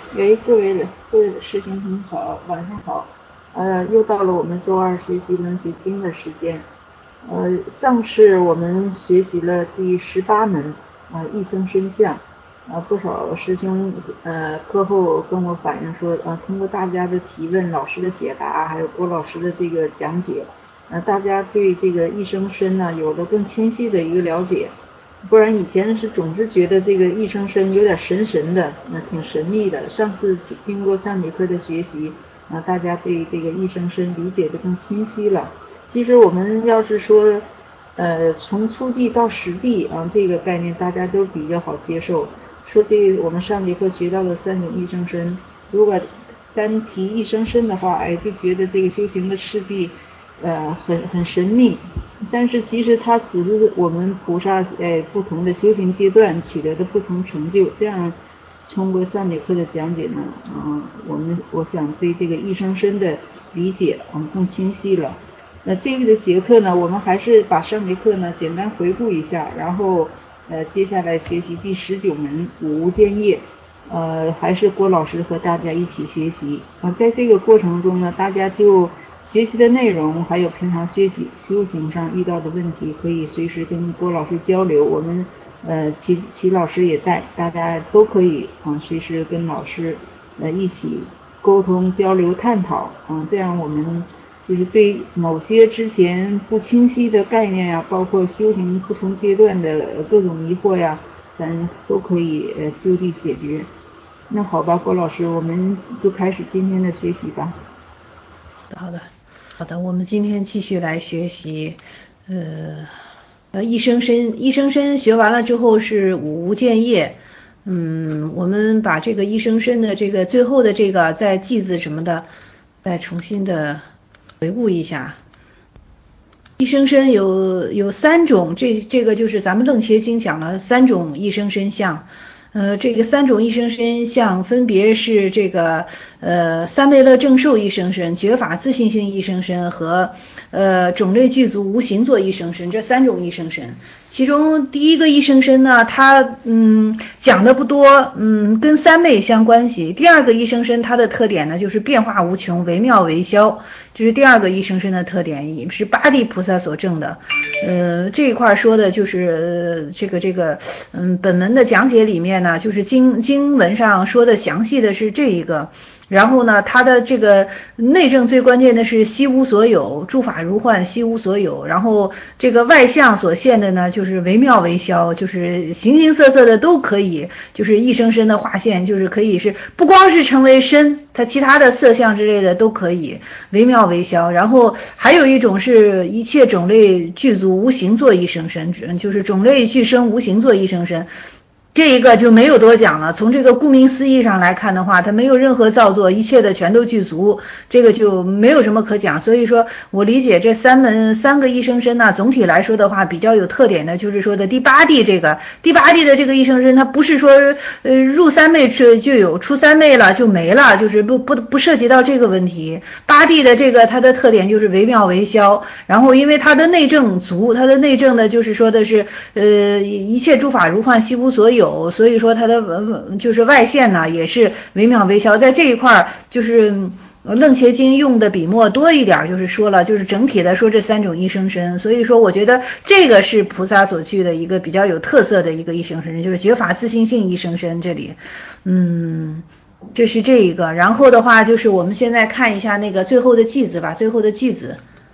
喂，各位师兄您好，晚上好。又到了我们周二学习楞伽经的时间。上次我们学习了第18门一生身相。不少师兄课后跟我反映说，通过大家的提问、老师的解答，还有郭老师的这个讲解，大家对这个一生身呢有了更清晰的一个了解。不然以前总是觉得这个一生身有点神的，挺神秘的。上次经过上节课的学习，大家对这个一生身理解的更清晰了。其实我们要是说，从初地到实地这个概念大家都比较好接受。说这个我们上节课学到的3种一生身，如果单提一生身的话，就觉得这个修行的次第，很神秘。但是其实它只是我们菩萨不同的修行阶段取得的不同成就。这样通过上节课的讲解呢，我想对这个一生身的理解更清晰了。那这个节课呢，我们还是把上节课呢简单回顾一下，然后接下来学习第19门五无间业。还是郭老师和大家一起学习。在这个过程中呢，大家就学习的内容还有平常修行上遇到的问题，可以随时跟郭老师交流。我们齐老师也在，大家都可以随时跟老师一起沟通交流探讨。这样我们就是对某些之前不清晰的概念呀，包括修行不同阶段的各种疑惑呀，咱都可以就地解决。那好吧，郭老师，我们就开始今天的学习吧。 好的，我们今天继续来学习，一生身学完了之后是五无间业。我们把这个一生身的这个最后的这个在偈字什么的，再重新的回顾一下。一生身有3种，这个就是咱们楞伽经讲了3种一生身相。这个3种一生身相分别是这个三昧乐正受一生身、觉法自信性一生身和种类具足无形作一生身，这3种一生身。其中第一个一生身呢，它讲的不多，跟三昧相关系。第二个一生身它的特点呢，就是变化无穷，惟妙惟肖，这是第二个一生身的特点，也是八地菩萨所证的。这一块说的就是本门的讲解里面呢，就是经文上说的详细的是这一个。然后呢，它的这个内证最关键的是悉无所有，诸法如幻，悉无所有。然后这个外相所现的呢，就是惟妙惟肖，就是形形色色的都可以，就是一生身的化现，就是可以是不光是成为身，它其他的色相之类的都可以，惟妙惟肖。然后还有一种是一切种类具足，无形作一生身，就是种类具生，无形作一生身。这一个就没有多讲了，从这个顾名思义上来看的话，它没有任何造作，一切的全都具足，这个就没有什么可讲。所以说我理解这三个一生身呢，总体来说的话比较有特点的就是说的第八地的这个一生身，它不是说入三昧就有，出三昧了就没了，就是不涉及到这个问题。八地的这个它的特点就是惟妙惟肖，然后因为它的内证足，它的内证呢就是说的是一切诸法如幻，悉无所有。所以说它的就是外现呢也是惟妙惟肖。在这一块就是楞伽经用的笔墨多一点，就是说了，就是整体的说这3种一生身。所以说我觉得这个是菩萨所具的一个比较有特色的一个一生身，就是觉法自信性一生身。这里这是这一个。然后的话就是我们现在看一下那个最后的偈子吧，最后的偈子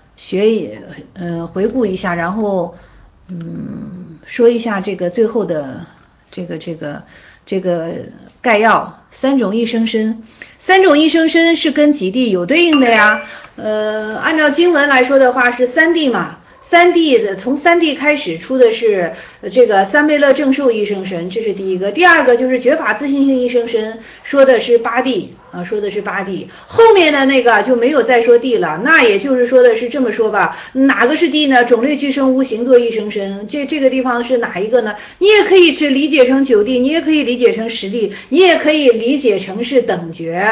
回顾一下，然后说一下这个最后的这个概要。3种一生身是跟几地有对应的呀？按照经文来说的话是3地嘛。从三地开始出的是这个三昧乐正受一生身，这是第一个。第二个就是觉法自信性一生身，说的是八地。后面的那个就没有再说地了，那也就是说的是这么说吧，哪个是地呢？种类具生，无形作一生身。这个地方是哪一个呢？你也可以去理解成9地，你也可以理解成10地，你也可以理解成是等觉。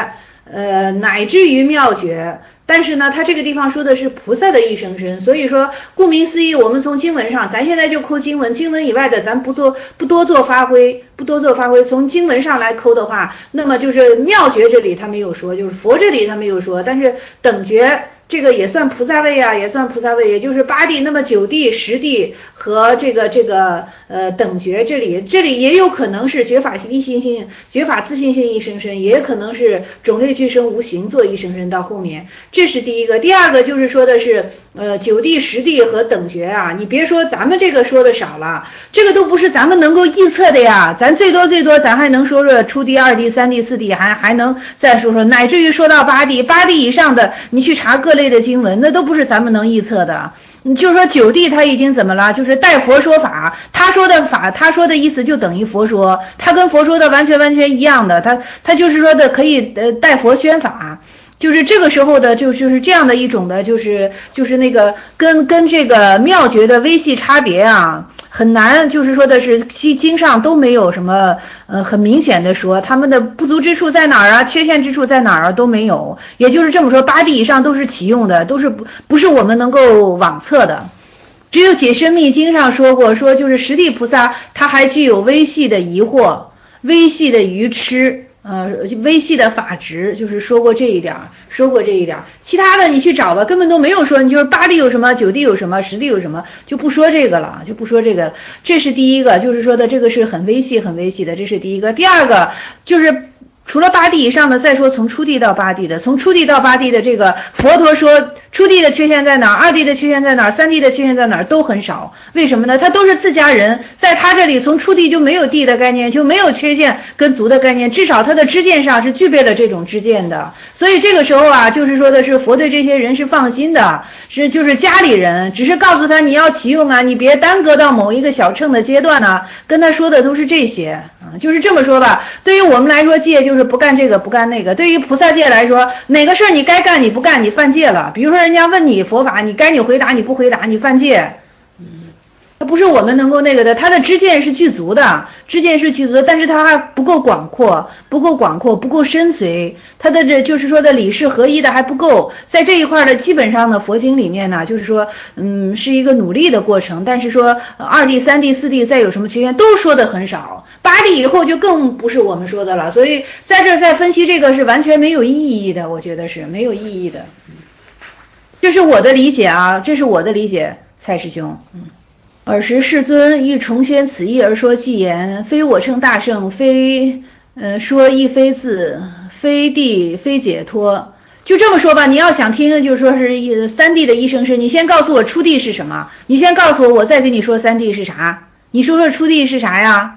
乃至于妙觉。但是呢，他这个地方说的是菩萨的一生身，所以说顾名思义，我们从经文上，咱现在就抠经文，经文以外的咱不多做发挥，从经文上来抠的话，那么就是妙觉这里他没有说，就是佛这里他没有说，但是等觉这个也算菩萨位啊，也就是八地，那么九地、十地和这个等觉这里也有可能是觉法一心性、觉法自信性一生身，也可能是种类俱生无形作一生身到后面，这是第一个。第二个就是说的是九地、十地和等觉啊，你别说咱们这个说的少了，这个都不是咱们能够臆测的呀，咱最多咱还能说说初地、二地、三地、四地，还能再说说，乃至于说到八地以上的，你去查各类的经文，那都不是咱们能臆测的。你就说九地他已经怎么了，就是代佛说法，他说的意思就等于佛说，他跟佛说的完全一样的，他就是说的可以代佛宣法，就是这个时候的就是这样的一种的，就是那个跟这个妙觉的微细差别啊，很难，就是说的是经上都没有什么很明显的说他们的不足之处在哪儿啊，缺陷之处在哪儿啊都没有，也就是这么说，八地以上都是启用的，都是不是我们能够妄测的。只有解深密经上说过，说就是十地菩萨他还具有微细的疑惑、微细的愚痴。微细的法执，就是说过这一点，其他的你去找吧，根本都没有说，你就是八地有什么，九地有什么，十地有什么，就不说这个了，这是第一个，就是说的这个是很微细的，这是第一个。第二个就是除了八地以上的，再说从初地到八地的，这个佛陀说初地的缺陷在哪儿，二地的缺陷在哪儿，三地的缺陷在哪儿都很少，为什么呢？他都是自家人，在他这里从初地就没有地的概念，就没有缺陷跟足的概念，至少他的知见上是具备了这种知见的，所以这个时候啊，就是说的是佛对这些人是放心的，就是家里人，只是告诉他你要启用啊，你别耽搁到某一个小乘的阶段啊，跟他说的都是这些就是这么说吧，对于我们来说戒就是不干这个不干那个，对于菩萨戒来说，哪个事儿你该干你不干你犯戒了，比如说人家问你佛法，你该你回答你不回答你犯戒，它不是我们能够那个的，他的知见是具足的，但是他还不够广阔，不够深邃，他的这就是说的理事合一的还不够，在这一块的基本上的佛经里面呢，就是说是一个努力的过程，但是说二地、三地、四地再有什么缺陷都说的很少，八地以后就更不是我们说的了，所以在这再分析这个是完全没有意义的，我觉得是没有意义的。这是我的理解啊，蔡师兄。尔时世尊欲重宣此义而说偈言，非我乘大圣，非说亦非字，非地非解脱。就这么说吧，你要想听就是说是三地的一生身，你先告诉我初地是什么，你先告诉我，我再跟你说三地是啥，你说说初地是啥呀？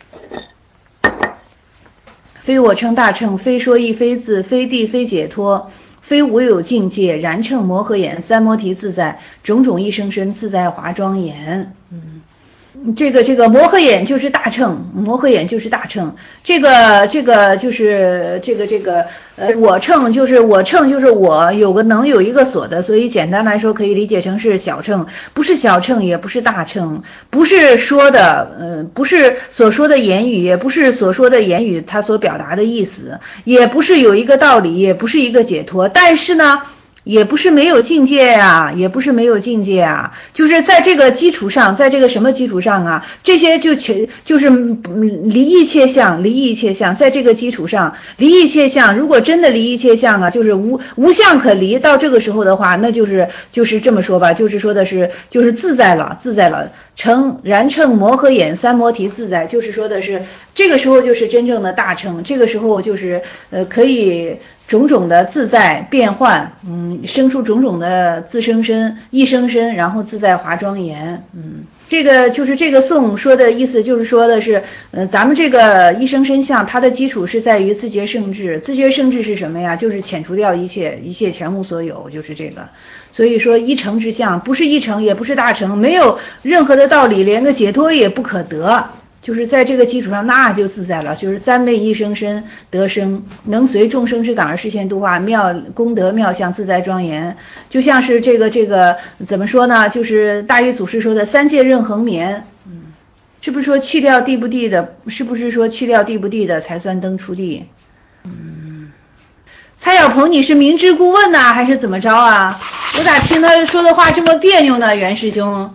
非我乘大乘，非说亦非字，非地非解脱，非无有境界，然乘摩诃眼，三摩提自在，种种一生身，自在华庄严。这个摩诃眼就是大乘，这个就是我乘就是我有一个所的，所以简单来说可以理解成是小乘，不是小乘也不是大乘，不是说的不是所说的言语，也不是所说的言语它所表达的意思，也不是有一个道理，也不是一个解脱，但是呢也不是没有境界啊，就是在这个基础上，在这个什么基础上啊？这些就是离异切相，在这个基础上，离异切相，如果真的离异切相啊，就是无相可离，到这个时候的话，那就是这么说吧，就是说的是就是自在了，然乘摩诃眼三摩提自在，就是说的是这个时候就是真正的大乘，这个时候就是可以种种的自在变换，生出种种的自生身、一生身，然后自在华庄严，这个就是这个颂说的意思，就是说的是，咱们这个一生身相，它的基础是在于自觉圣智，自觉圣智是什么呀？就是遣除掉一切全无所有，就是这个。所以说一乘之相，不是一乘，也不是大乘，没有任何的道理，连个解脱也不可得。就是在这个基础上，那就自在了。就是三昧一生身得生，能随众生之感而实现度化，功德妙相自在庄严。就像是这个怎么说呢？就是大禹祖师说的三界任恒眠。是不是说去掉地不地的？是不是说去掉地不地的才算登出地？ 蔡小鹏，你是明知故问呐，还是怎么着啊？我咋听他说的话这么别扭呢，袁师兄？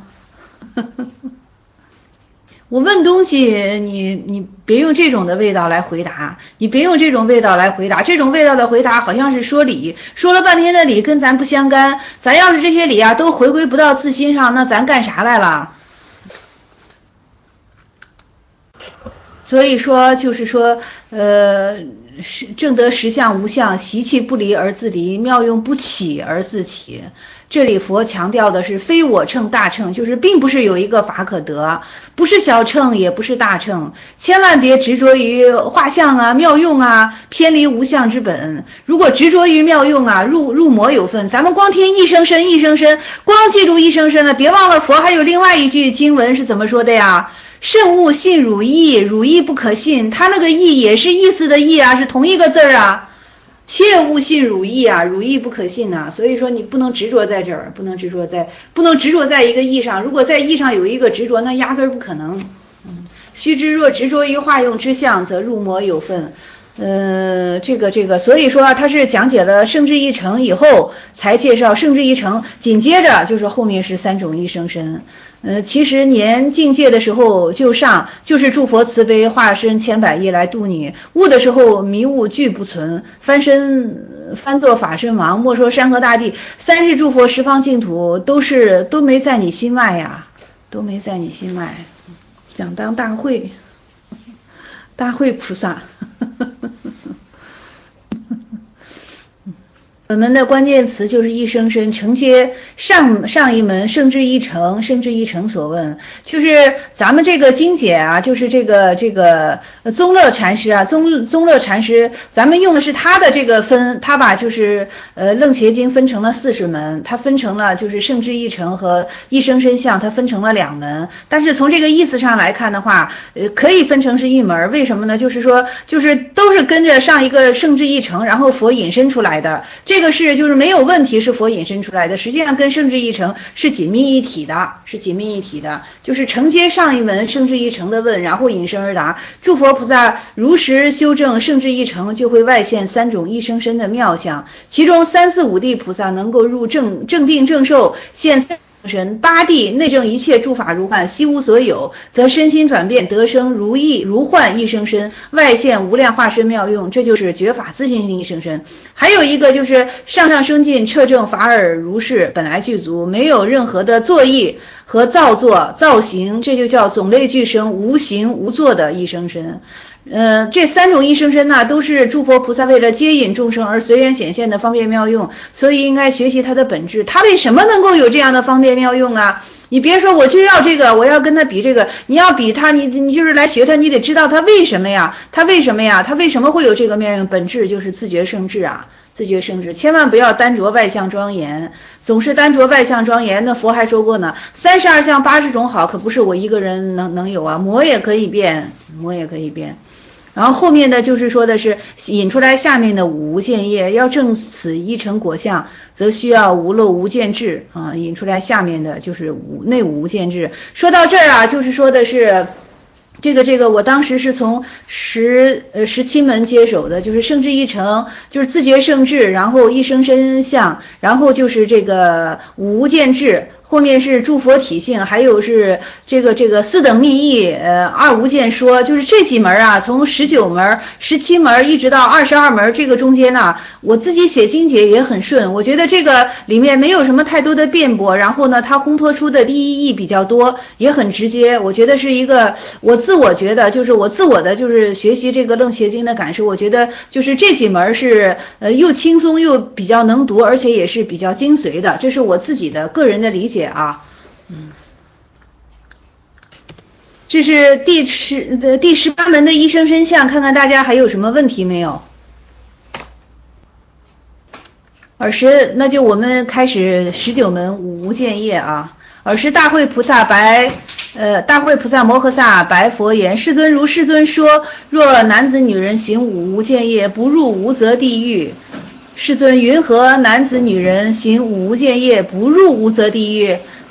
我问东西，你别用这种的味道来回答，你别用这种味道来回答，这种味道的回答好像是说理，说了半天的理跟咱不相干，咱要是这些理啊都回归不到自心上，那咱干啥来了？所以说就是说，正得实相无相，习气不离而自离，妙用不起而自起。这里佛强调的是非我乘大乘，就是并不是有一个法可得，不是小乘也不是大乘，千万别执着于画像啊妙用啊，偏离无相之本。如果执着于妙用啊，入魔有份。咱们光听一声声一声声，光记住一声声了，别忘了佛还有另外一句经文是怎么说的呀？慎勿信汝意，汝意不可信。他那个意也是意思的意啊，是同一个字啊。切勿信汝意啊，汝意不可信呐。所以说你不能执着在这儿，不能执着在一个意上。如果在意上有一个执着，那压根不可能。须知若执着于化用之相，则入魔有份。所以说他是讲解了圣智一乘以后才介绍圣智一乘，紧接着就是后面是三种一生身。其实年境界的时候就是诸佛慈悲化身千百亿来度你，悟的时候迷悟俱不存，翻作法身王，莫说山河大地，三世诸佛十方净土都没在你心外呀，都没在你心外。想当大会菩萨。本门的关键词就是一生身，承接上一门圣智一乘所问，就是咱们这个经解啊，就是这个宗乐禅师啊，宗乐禅师，咱们用的是他的这个他把就是楞伽经分成了40门，他分成了就是圣智一乘和一生身相，他分成了2门，但是从这个意思上来看的话，可以分成是一门，为什么呢？就是说都是跟着上一个圣智一乘，然后佛引申出来的。这个就是没有问题，是佛引申出来的，实际上跟圣智一乘是紧密一体的，就是承接上一门圣智一乘的问，然后引申而答。诸佛菩萨如实修正圣智一乘，就会外现3种一生身的妙相，其中3、4、5地菩萨能够入正定正受，现神8地内证一切诸法如幻，悉无所有，则身心转变，得生如意如幻一生身，外现无量化身妙用，这就是觉法自信性一生身。还有一个就是上升进彻正法尔如是，本来具足，没有任何的作意和造型，这就叫总类俱生，无形无作的一生身。这3种一生身呢，都是诸佛菩萨为了接引众生而随缘显现的方便妙用，所以应该学习它的本质。它为什么能够有这样的方便妙用啊？你别说我就要这个，我要跟他比这个，你要比他，你就是来学他，你得知道他为什么呀？他为什么会有这个妙用？本质就是自觉圣智啊。自觉圣智，千万不要单着外相庄严，总是单着外相庄严。那佛还说过呢，32相80种好，可不是我一个人能有啊，魔也可以变。然后后面的就是说的是引出来下面的五无间业，要证此一乘果相，则需要无漏无间智啊。引出来下面的就是内五无间智。说到这儿啊，就是说的是这个我当时是从17门接手的，就是圣智一乘，就是自觉圣智，然后一生身相，然后就是这个五无间智，后面是诸佛体性，还有是这个四等密意，二无间说，就是这几门啊，从19门、17门一直到22门，这个中间呢，我自己写经解也很顺，我觉得这个里面没有什么太多的辩驳，然后呢，它烘托出的第一义比较多，也很直接，我觉得是一个我自我的就是学习这个楞伽经的感受，我觉得就是这几门是又轻松又比较能读，而且也是比较精髓的，这是我自己的个人的理解啊。这是第18门的一生身相，看看大家还有什么问题没有？尔时，那就我们开始19门五无间业啊。尔时大会菩萨摩诃萨白佛言：世尊，如世尊说，若男子女人行五无间业，不入无则地狱。世尊，云何男子女人行五无间业，不入无则地狱？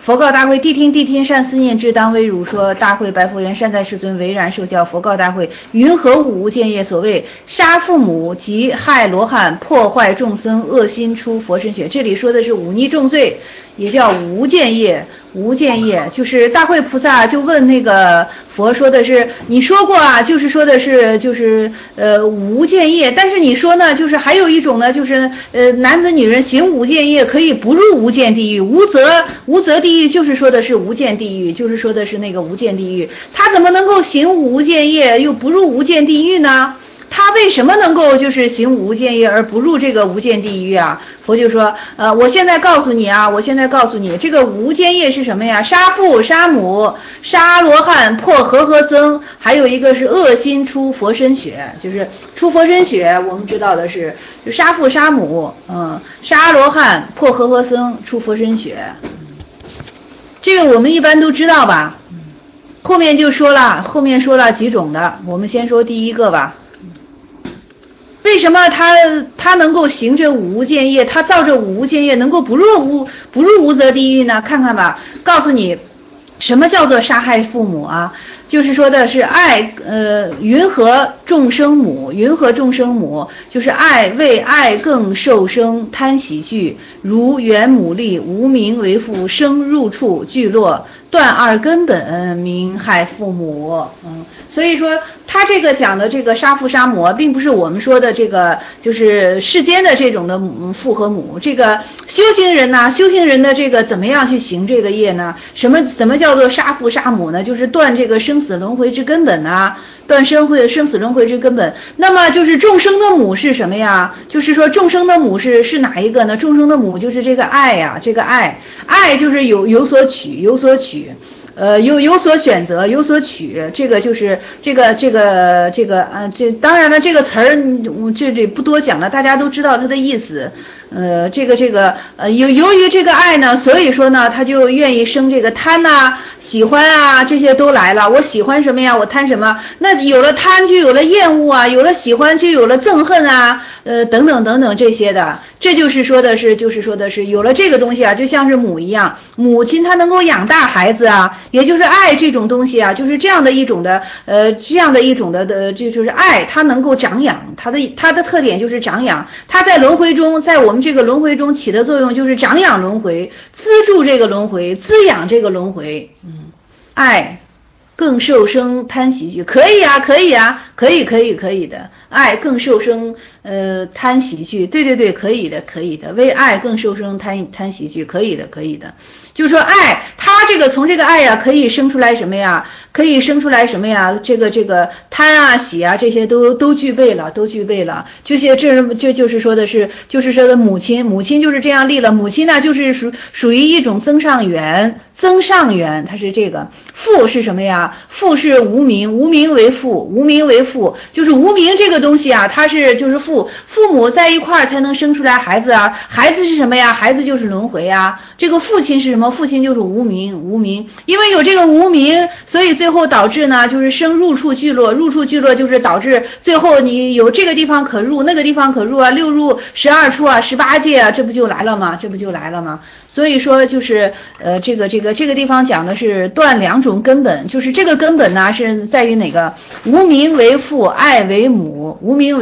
佛告大会，谛听谛听，善思念之，当为汝说。大会白佛言：善哉世尊，唯然受教。佛告大会，云何无无间业？所谓杀父母及害罗汉，破坏众生，恶心出佛身血。这里说的是忤逆重罪，也叫无间业。无间业就是大慧菩萨就问那个佛说的是，你说过啊，就是说的是无间业，但是你说呢，就是还有一种呢，就是男子女人行无间业可以不入无间地狱，无则地狱就是说的是无间地狱，就是说的是那个无间地狱，他怎么能够行无间业又不入无间地狱呢？他为什么能够就是行无间业而不入这个无间地狱啊？佛就说，我现在告诉你啊，这个无间业是什么呀？杀父杀母，杀罗汉，破和僧，还有一个是恶心出佛身血，就是出佛身血。我们知道的是，就杀父杀母，杀罗汉，破和僧，出佛身血。这个我们一般都知道吧？后面说了几种的，我们先说第一个吧。为什么他能够行这无间业，他造这无间业能够不入无则地狱呢？看看吧，告诉你什么叫做杀害父母啊？就是说的是爱，云何众生母，就是爱为爱更受生，贪喜惧，如缘母力，无名为父，生入处聚落，断二根本，名害父母。所以说他这个讲的这个杀父杀母，并不是我们说的这个就是世间的这种的父和母。这个修行人的这个怎么样去行这个业呢？什么叫做杀父杀母呢？就是断这个生死轮回之根本啊，断生死轮回之根本。那么就是众生的母是什么呀？就是说众生的母是哪一个呢？众生的母就是这个爱呀，这个爱就是有所取，有所选择，有所取，这个就是这当然了，这个词儿这里不多讲了，大家都知道它的意思。由于这个爱呢，所以说呢，他就愿意生这个贪呐、喜欢啊，这些都来了。我喜欢什么呀？我贪什么？那有了贪就有了厌恶啊，有了喜欢就有了憎恨啊，等等这些的。这就是说的是有了这个东西啊，就像是母一样，母亲她能够养大孩子啊，也就是爱这种东西啊，就是这样的一种的就是爱，它能够长养，它的特点就是长养，它在我们这个轮回中起的作用就是长养轮回，资助这个轮回，滋养这个轮回。爱更受生贪喜惧，可以啊，可以的。爱更受生贪喜惧，对，可以的。为爱更受生贪喜惧，可以的。就是说爱，它这个从这个爱呀，可以生出来什么呀？这个贪啊、喜啊，这些都具备了。就是说的母亲就是这样立了。母亲呢，就是属于一种增上缘，它是这个。父是什么呀？父是无名为父，就是无名这个东西啊，它就是父母在一块儿才能生出来孩子啊。孩子是什么呀？孩子就是轮回啊。这个父亲是什么？父亲就是无名，因为有这个无名，所以最后导致呢，就是生入处聚落就是导致最后你有这个地方可入，那个地方可入啊，6入12处啊，18界啊，这不就来了吗？所以说就是这个地方讲的是断2种根本，就是这个根本呢是在于哪个？无名为父，爱为母。无名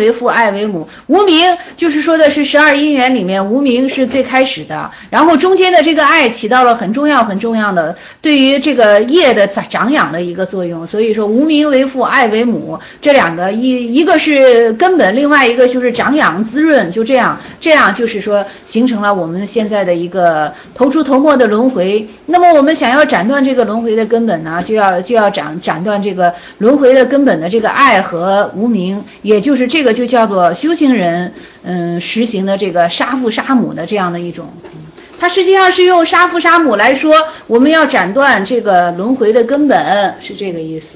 就是说的是12因缘里面，无名是最开始的，然后中间的这个爱起到了很重要的对于这个业的长养的一个作用。所以说无名为父，爱为母，这两个一个是根本，另外一个就是长养滋润，就这样就是说形成了我们现在的一个头出头没的轮回。那么我们想要斩断这个轮回的根本呢，就要斩断这个轮回的根本的这个爱和无明，也就是这个就叫做修行人实行的这个杀父杀母的这样的一种。它实际上是用杀父杀母来说，我们要斩断这个轮回的根本，是这个意思。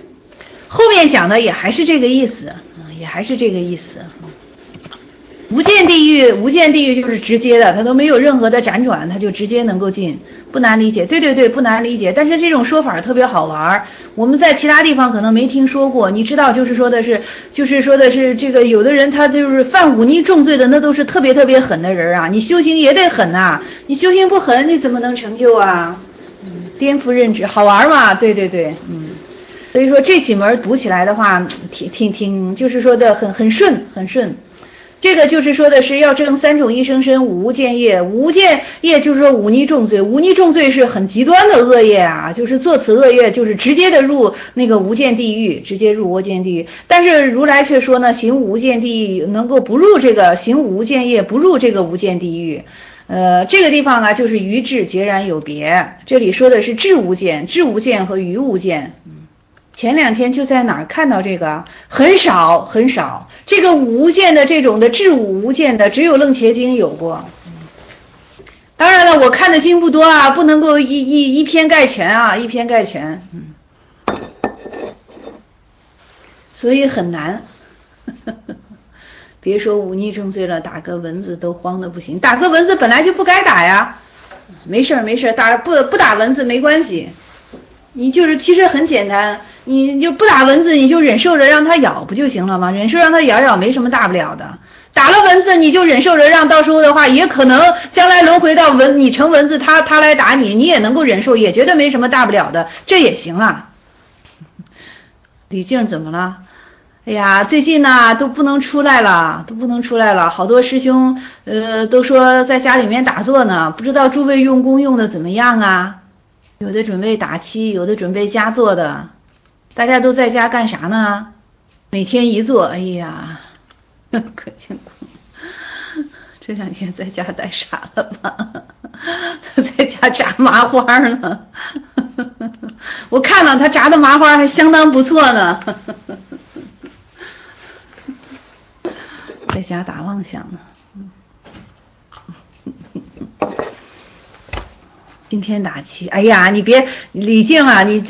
后面讲的也还是这个意思，无间间地狱就是直接的，它都没有任何的辗转，它就直接能够进，不难理解。对，不难理解。但是这种说法特别好玩，我们在其他地方可能没听说过。你知道，就是说的是这个有的人他就是犯忤逆重罪的，那都是特别狠的人啊。你修行也得狠啊，你修行不狠，你怎么能成就啊？颠覆认知，好玩嘛？对，所以说这几门读起来的话，挺，就是说的很顺。这个就是说的是要证三种一生身，五无间业。五无间业就是说忤逆重罪，忤逆重罪是很极端的恶业啊，就是做此恶业就是直接的入那个无间地狱，直接入无间地狱。但是如来却说呢，行无间地狱能够不入这个行无间业，不入这个无间地狱。这个地方呢，就是于智截然有别。这里说的是智无间和于无间。前2天就在哪儿看到这个，很少。这个五无间的这种的智五无间的，只有楞伽经有过。当然了，我看的经不多啊，不能够一篇概全啊，一篇概全。所以很难。别说忤逆重罪了，打个蚊子都慌得不行。打个蚊子本来就不该打呀，没事，不打蚊子没关系。你就是其实很简单，你就不打蚊子，你就忍受着让它咬不就行了吗？忍受让它咬没什么大不了的。打了蚊子你就忍受着让到时候的话也可能将来轮回到你成蚊子，他来打你，你也能够忍受，也觉得没什么大不了的，这也行了。李静怎么了？哎呀，最近呢都不能出来了，好多师兄都说在家里面打坐呢，不知道诸位用功用的怎么样啊？有的准备打七，有的准备加坐的，大家都在家干啥呢？每天一坐，哎呀，可辛苦。这2天在家待傻了吧？在家炸麻花呢。我看了他炸的麻花还相当不错呢。在家打妄想呢。今天打七，哎呀，你别李静啊，你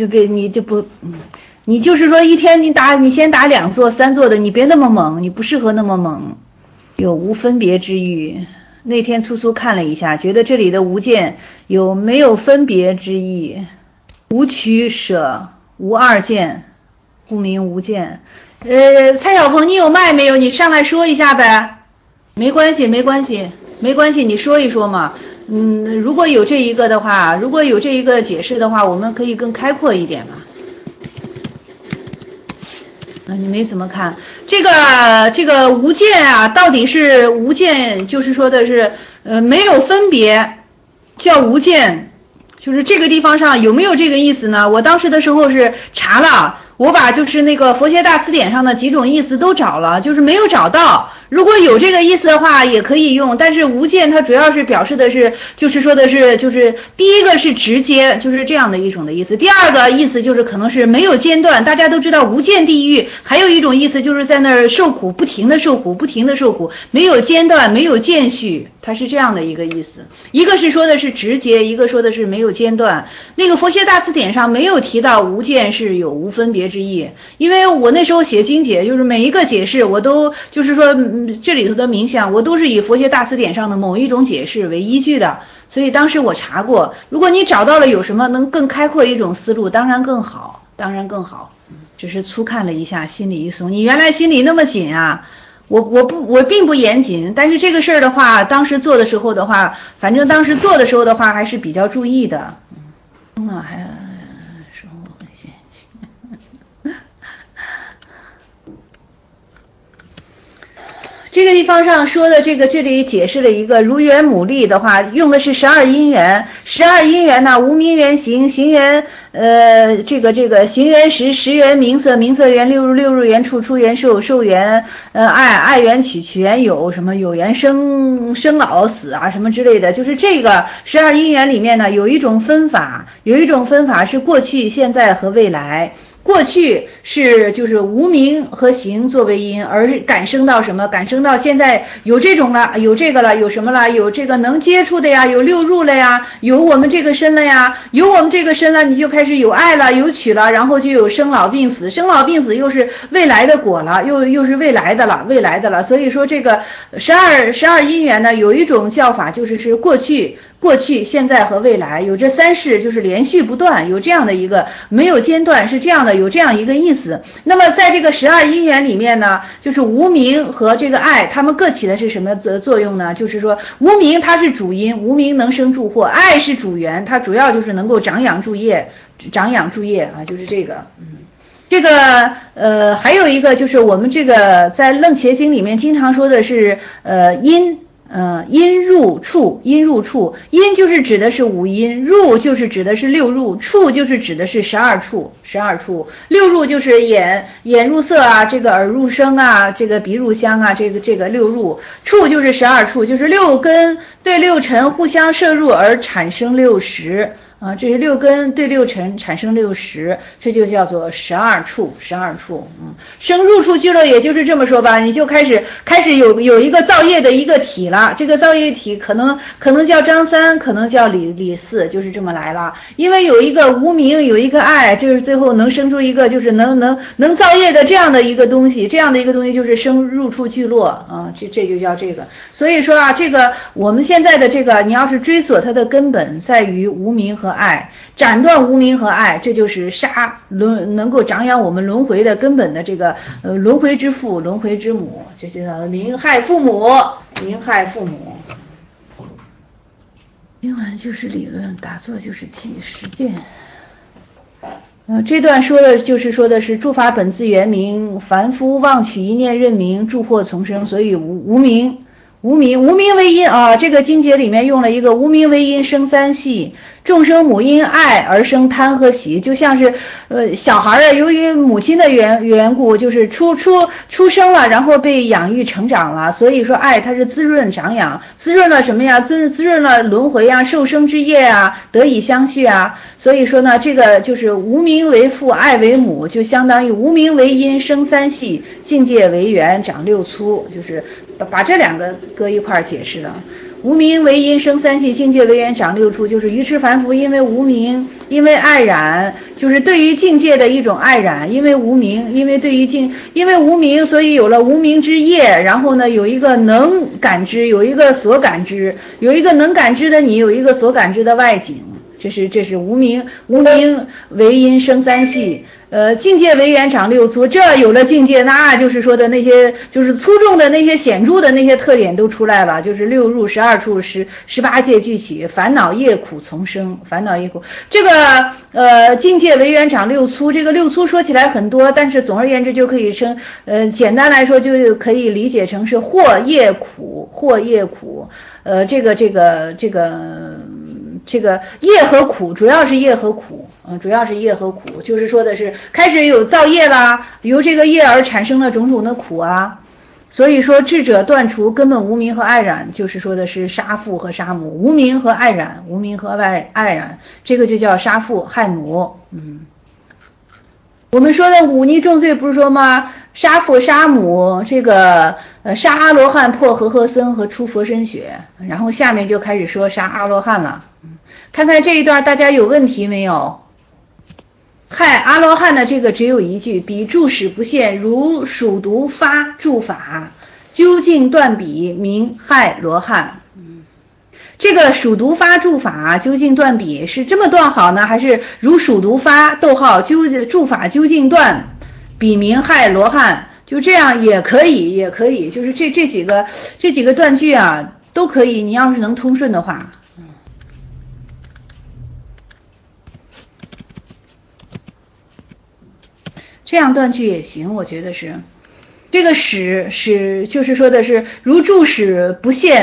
就是说一天你先打2坐3坐的，你别那么猛，你不适合那么猛。有无分别之意，那天粗看了一下，觉得这里的无间有没有分别之意？无取舍，无二见，故名无间。蔡小鹏，你有麦没有？你上来说一下呗。没关系，你说一说嘛。如果有这一个的话，如果有这一个解释的话，我们可以更开阔一点嘛。你没怎么看这个无间啊？到底是无间，就是说的是没有分别，叫无间，就是这个地方上有没有这个意思呢？我当时的时候是查了，我把就是那个佛学大词典上的几种意思都找了，就是没有找到。如果有这个意思的话也可以用，但是无间它主要是表示的是，就是说的是，就是第一个是直接，就是这样的一种的意思。第二个意思就是可能是没有间断，大家都知道无间地狱，还有一种意思就是在那儿受苦，不停的受苦，没有间断，没有间续，它是这样的一个意思。一个是说的是直接，一个说的是没有间断。那个佛学大词典上没有提到无间是有无分别之意，因为我那时候写经解，就是每一个解释我都就是说这里头的冥想我都是以佛学大词典上的某一种解释为依据的，所以当时我查过，如果你找到了有什么能更开阔一种思路，当然更好，只是粗看了一下，心里一松。你原来心里那么紧啊？我并不严谨，但是这个事儿的话，当时做的时候的话，反正当时做的时候的话还是比较注意的。还生活很险情。这个地方上说的这里解释了一个如缘母力的话，用的是12因缘，12因缘呢，无名缘行，行缘这个行缘识，识缘名色，名色缘六入，六入缘处，处缘受，受缘爱，爱缘取，取缘有，什么有缘生老死啊什么之类的，就是这个12因缘里面呢有一种分法是过去、现在和未来。 过去是就是无名和行作为因，而感生到什么？感生到现在有这种了，有这个了，有什么了？有这个能接触的呀，有六入了呀，有我们这个身了呀，有我们这个身了，你就开始有爱了，有取了，然后就有生老病死，生老病死又是未来的果了，又是未来的了，未来的了。所以说这个十二因缘呢，有一种叫法就是过去、现在和未来，有这三世就是连续不断，有这样的一个没有间断，是这样的，有这样一个意思。那么在这个12因缘里面呢，就是无明和这个爱，它们各起的是什么作用呢？就是说无明它是主因，无明能生住祸；爱是主缘，它主要就是能够长养助业啊，就是这个。这个还有一个就是我们这个在楞伽经里面经常说的是因入处，因就是指的是五因，入就是指的是六入，处就是指的是12处，六入就是眼入色啊，这个耳入声啊，这个鼻入香啊，这个六入，处就是12处，就是六根对六尘互相摄入而产生60。这是六根对六尘产生60，这就叫做12处。生入处聚落，也就是这么说吧，你就开始有一个造业的一个体了，这个造业体可能叫张三，可能叫李四，就是这么来了。因为有一个无明，有一个爱，就是最后能生出一个就是能造业的这样的一个东西，就是生入处聚落啊，这就叫这个。所以说啊，这个我们现在的这个，你要是追索它的根本，在于无明和爱，斩断无明和爱，这就是能够长养我们轮回的根本的这个轮回之父，轮回之母，这就叫明害父母。听完就是理论，打坐就是实践。这段说的是诸法本自圆明，凡夫妄取一念认明，诸祸丛生，所以无明为因啊，这个经节里面用了一个无明为因生三系，众生母因爱而生贪和喜，就像是小孩啊，由于母亲的缘故，就是出生了，然后被养育成长了，所以说爱它是滋润长养，滋润了什么呀？滋润了轮回啊，受生之业啊，得以相续啊。所以说呢，这个就是无明为父，爱为母，就相当于无明为因生三系，境界为缘长六粗，就是把这两个搁一块解释了。无明为因生三系，境界为缘长六处，就是愚痴凡夫因为无明，因为爱染，就是对于境界的一种爱染，因为无明，因为无明，所以有了无明之业，然后呢有一个能感知，有一个所感知，有一个能感知的你，有一个所感知的外境，这是无明为因生三系。境界为缘长六粗，这有了境界，那就是说的那些就是粗重的那些显著的那些特点都出来了，就是六入12处18界聚起，烦恼业苦丛生，这个境界为缘长六粗，这个六粗说起来很多，但是总而言之就可以简单来说就可以理解成是祸业苦，这个业和苦，主要是业和苦，就是说的是开始有造业啦，由这个业而产生了种种的苦啊。所以说智者断除根本无明和爱染，就是说的是杀父和杀母，无明和爱染，这个就叫杀父害母。我们说的忤逆重罪不是说吗？杀父杀母，这个杀阿罗汉破和合僧和出佛身血，然后下面就开始说杀阿罗汉了。看看这一段大家有问题没有？害阿罗汉的这个只有一句，彼住始不现，如鼠毒发诸法，究竟断彼，名害罗汉。这个鼠毒发诸法究竟断彼是这么断好呢，还是如鼠毒发诸法究竟断彼名害罗汉？就这样也可以，就是这几个断句啊都可以，你要是能通顺的话。这样断句也行，我觉得是这个始就是说的是如住始不现，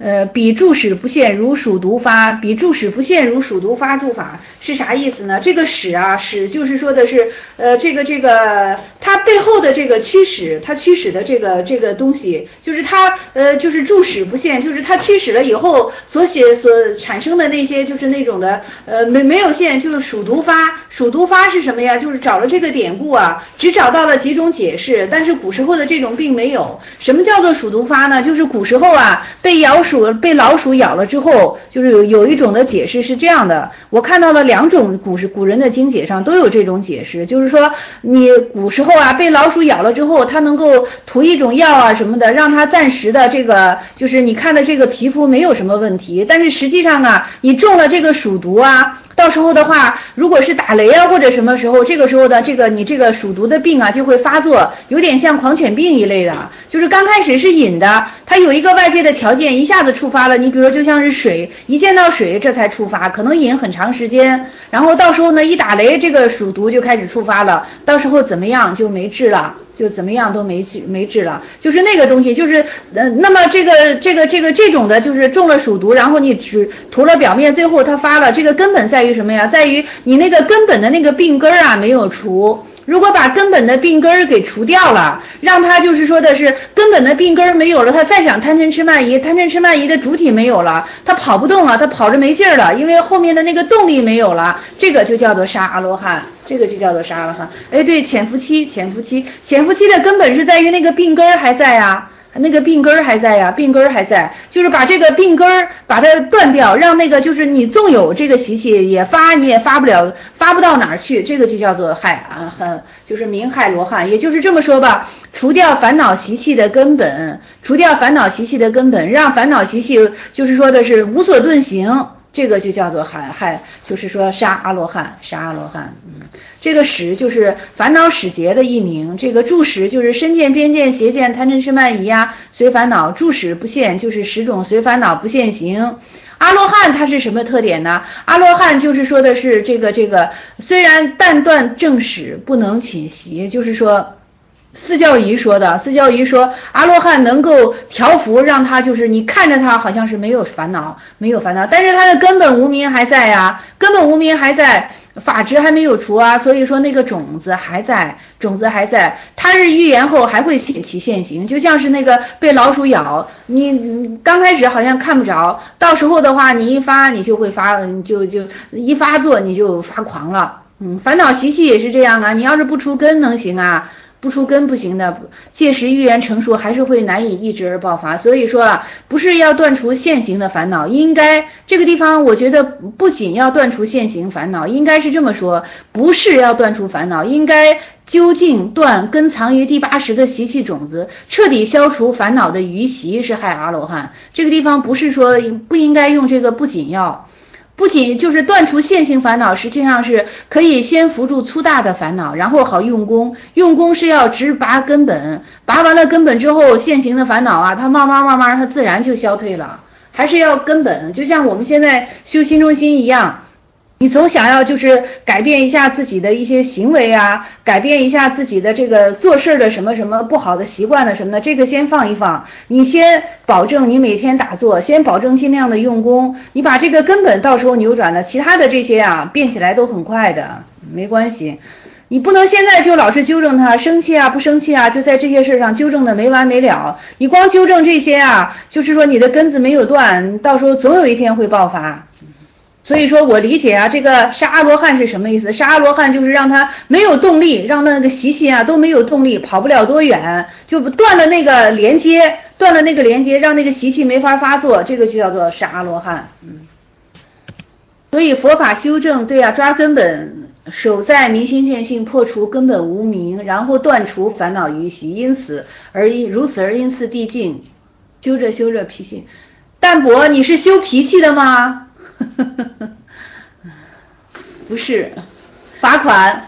彼助使不现如属毒发，彼助使不现如属毒发诸法是啥意思呢？这个使啊，使就是说的是这个它背后的这个驱使，它驱使的这个东西，就是它就是助使不现，就是它驱使了以后所产生的那些就是那种的没有现，就是属毒发。属毒发是什么呀？就是找了这个典故啊，只找到了几种解释，但是古时候的这种并没有。什么叫做属毒发呢？就是古时候啊被老鼠咬了之后，就是有一种的解释是这样的，我看到了2种古人的经解上都有这种解释，就是说你古时候啊被老鼠咬了之后，它能够涂一种药啊什么的，让它暂时的这个就是你看的这个皮肤没有什么问题，但是实际上啊你中了这个鼠毒啊，到时候的话，如果是打雷啊或者什么时候，这个时候的你这个属毒的病啊就会发作，有点像狂犬病一类的，就是刚开始是隐的，它有一个外界的条件一下子触发了，你比如说就像是水，一见到水这才触发，可能隐很长时间，然后到时候呢一打雷，这个属毒就开始触发了，到时候怎么样就没治了。就怎么样都没治了，就是那个东西，就是那么这种的，就是中了鼠毒，然后你只涂了表面，最后它发了，这个根本在于什么呀？在于你那个根本的那个病根啊没有除。如果把根本的病根给除掉了，让它就是说的是根本的病根没有了，它再想贪嗔痴慢疑，贪嗔痴慢疑的主体没有了，它跑不动了，它跑着没劲儿了，因为后面的那个动力没有了，这个就叫做杀阿罗汉，这个就叫做杀阿罗汉。哎，对，潜伏期的根本是在于那个病根还在啊。那个病根还在呀，病根还在，就是把这个病根把它断掉，让那个就是你纵有这个习气也发，你也发不到哪儿去，这个就叫做就是明害罗汉，也就是这么说吧，除掉烦恼习气的根本，让烦恼习气就是说的是无所遁形。这个就叫做就是说杀阿罗汉。这个使就是烦恼使劫的一名，这个助使就是身见边见邪见贪嗔痴慢疑啊，随烦恼，助使不现就是10种随烦恼不现行。阿罗汉它是什么特点呢？阿罗汉就是说的是这个虽然但断正使不能侵袭，就是说四教仪说阿罗汉能够调伏，让他就是你看着他好像是没有烦恼，但是他的根本无明还在呀，法执还没有除啊，所以说那个种子还在，他日预言后还会起现行，就像是那个被老鼠咬，你刚开始好像看不着，到时候的话你一发你就会发，就一发作你就发狂了。烦恼习气也是这样啊，你要是不除根能行啊，不除根不行的，届时预言成熟还是会难以抑制而爆发。所以说啊，不是要断除现行的烦恼，应该这个地方我觉得不仅要断除现行烦恼，应该是这么说，不是要断除烦恼，应该究竟断根藏于第8识的习气种子，彻底消除烦恼的余习，是害阿罗汉。这个地方不是说不应该用这个不仅就是断除现行烦恼，实际上是可以先扶住粗大的烦恼，然后好用功是要直拔根本，拔完了根本之后，现行的烦恼啊它慢慢它自然就消退了，还是要根本。就像我们现在修心中心一样，你总想要就是改变一下自己的一些行为啊，改变一下自己的这个做事的什么不好的习惯的什么的，这个先放一放，你先保证你每天打坐，先保证尽量的用功，你把这个根本到时候扭转了，其他的这些啊变起来都很快的，没关系。你不能现在就老是纠正他，生气啊不生气啊，就在这些事上纠正的没完没了，你光纠正这些啊，就是说你的根子没有断，到时候总有一天会爆发。所以说我理解啊，这个杀阿罗汉是什么意思？杀阿罗汉就是让他没有动力，让那个习气啊都没有动力，跑不了多远，就断了那个连接，让那个习气没法发作，这个就叫做杀阿罗汉。所以佛法修正，对啊，抓根本，守在明心见性，破除根本无明，然后断除烦恼余习，如此而因次递进，修着脾气。淡泊，你是修脾气的吗？不是，罚款。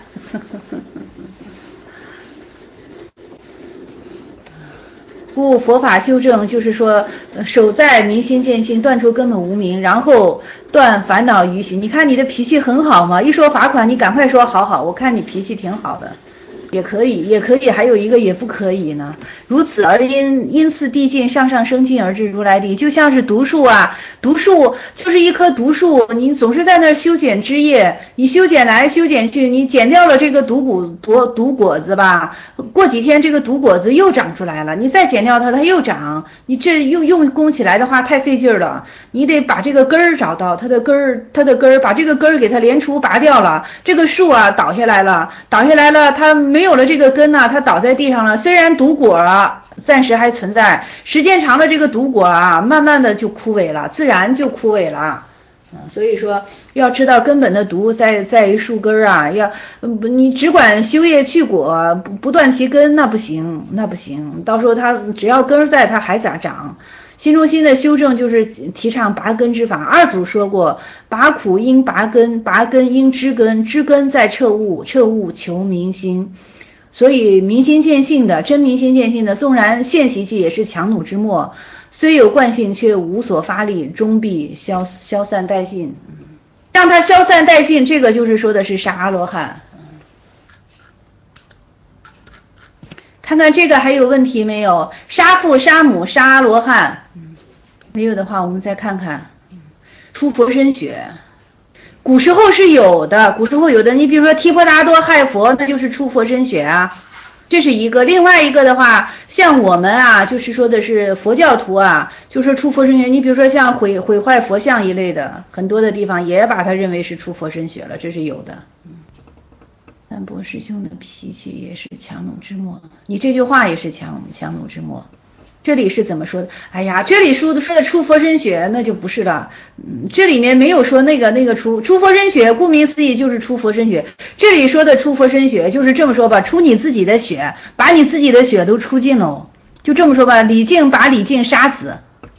故佛法修正就是说，守在明心见性，断除根本无明，然后断烦恼余习。你看你的脾气很好吗？一说罚款，你赶快说好，我看你脾气挺好的。 也可以，也可以，还有一个也不可以呢。如此而因次递进，上上升进而至如来地，就像是毒树啊，毒树就是一棵毒树，你总是在那儿修剪枝叶，你修剪来修剪去，你剪掉了这个毒果子吧，过几天这个毒果子又长出来了，你再剪掉它，它又长，你这用功起来的话太费劲了，你得把这个根儿找到，它的根儿，把这个根儿给它连除拔掉了，这个树啊倒下来了，它没有了这个根呢，它倒在地上了。虽然毒果暂时还存在，时间长了这个毒果慢慢的就枯萎了，自然就枯萎了。所以说要知道根本的毒在于树根你只管修叶去果，不断其根，那不行，到时候它只要根在，它还咋长？新中心的修正就是提倡拔根之法。二祖说过，拔苦应拔根，拔根应知根，知根在彻悟，彻悟求明心。所以明心见性的，真明心见性的，纵然现习气也是强弩之末，虽有惯性却无所发力，终必消散殆尽。让它消散殆尽，这个就是说的是杀阿罗汉。看看这个还有问题没有？杀父杀母杀阿罗汉，没有的话我们再看看出佛身血。古时候是有的，你比如说提婆达多害佛，那就是出佛身血啊，这是一个。另外一个的话，像我们就是说的是佛教徒就说出佛身血，你比如说像毁坏佛像一类的，很多的地方也把它认为是出佛身血了，这是有的。三伯师兄的脾气也是强弩之末，你这句话也是强弩之末。这里是怎么说的？哎呀，这里说的出佛身血，那就不是了。这里面没有说那个出佛身血，顾名思义就是出佛身血。这里说的出佛身血，就是这么说吧，出你自己的血，把你自己的血都出尽了，就这么说吧。李靖把李靖杀死。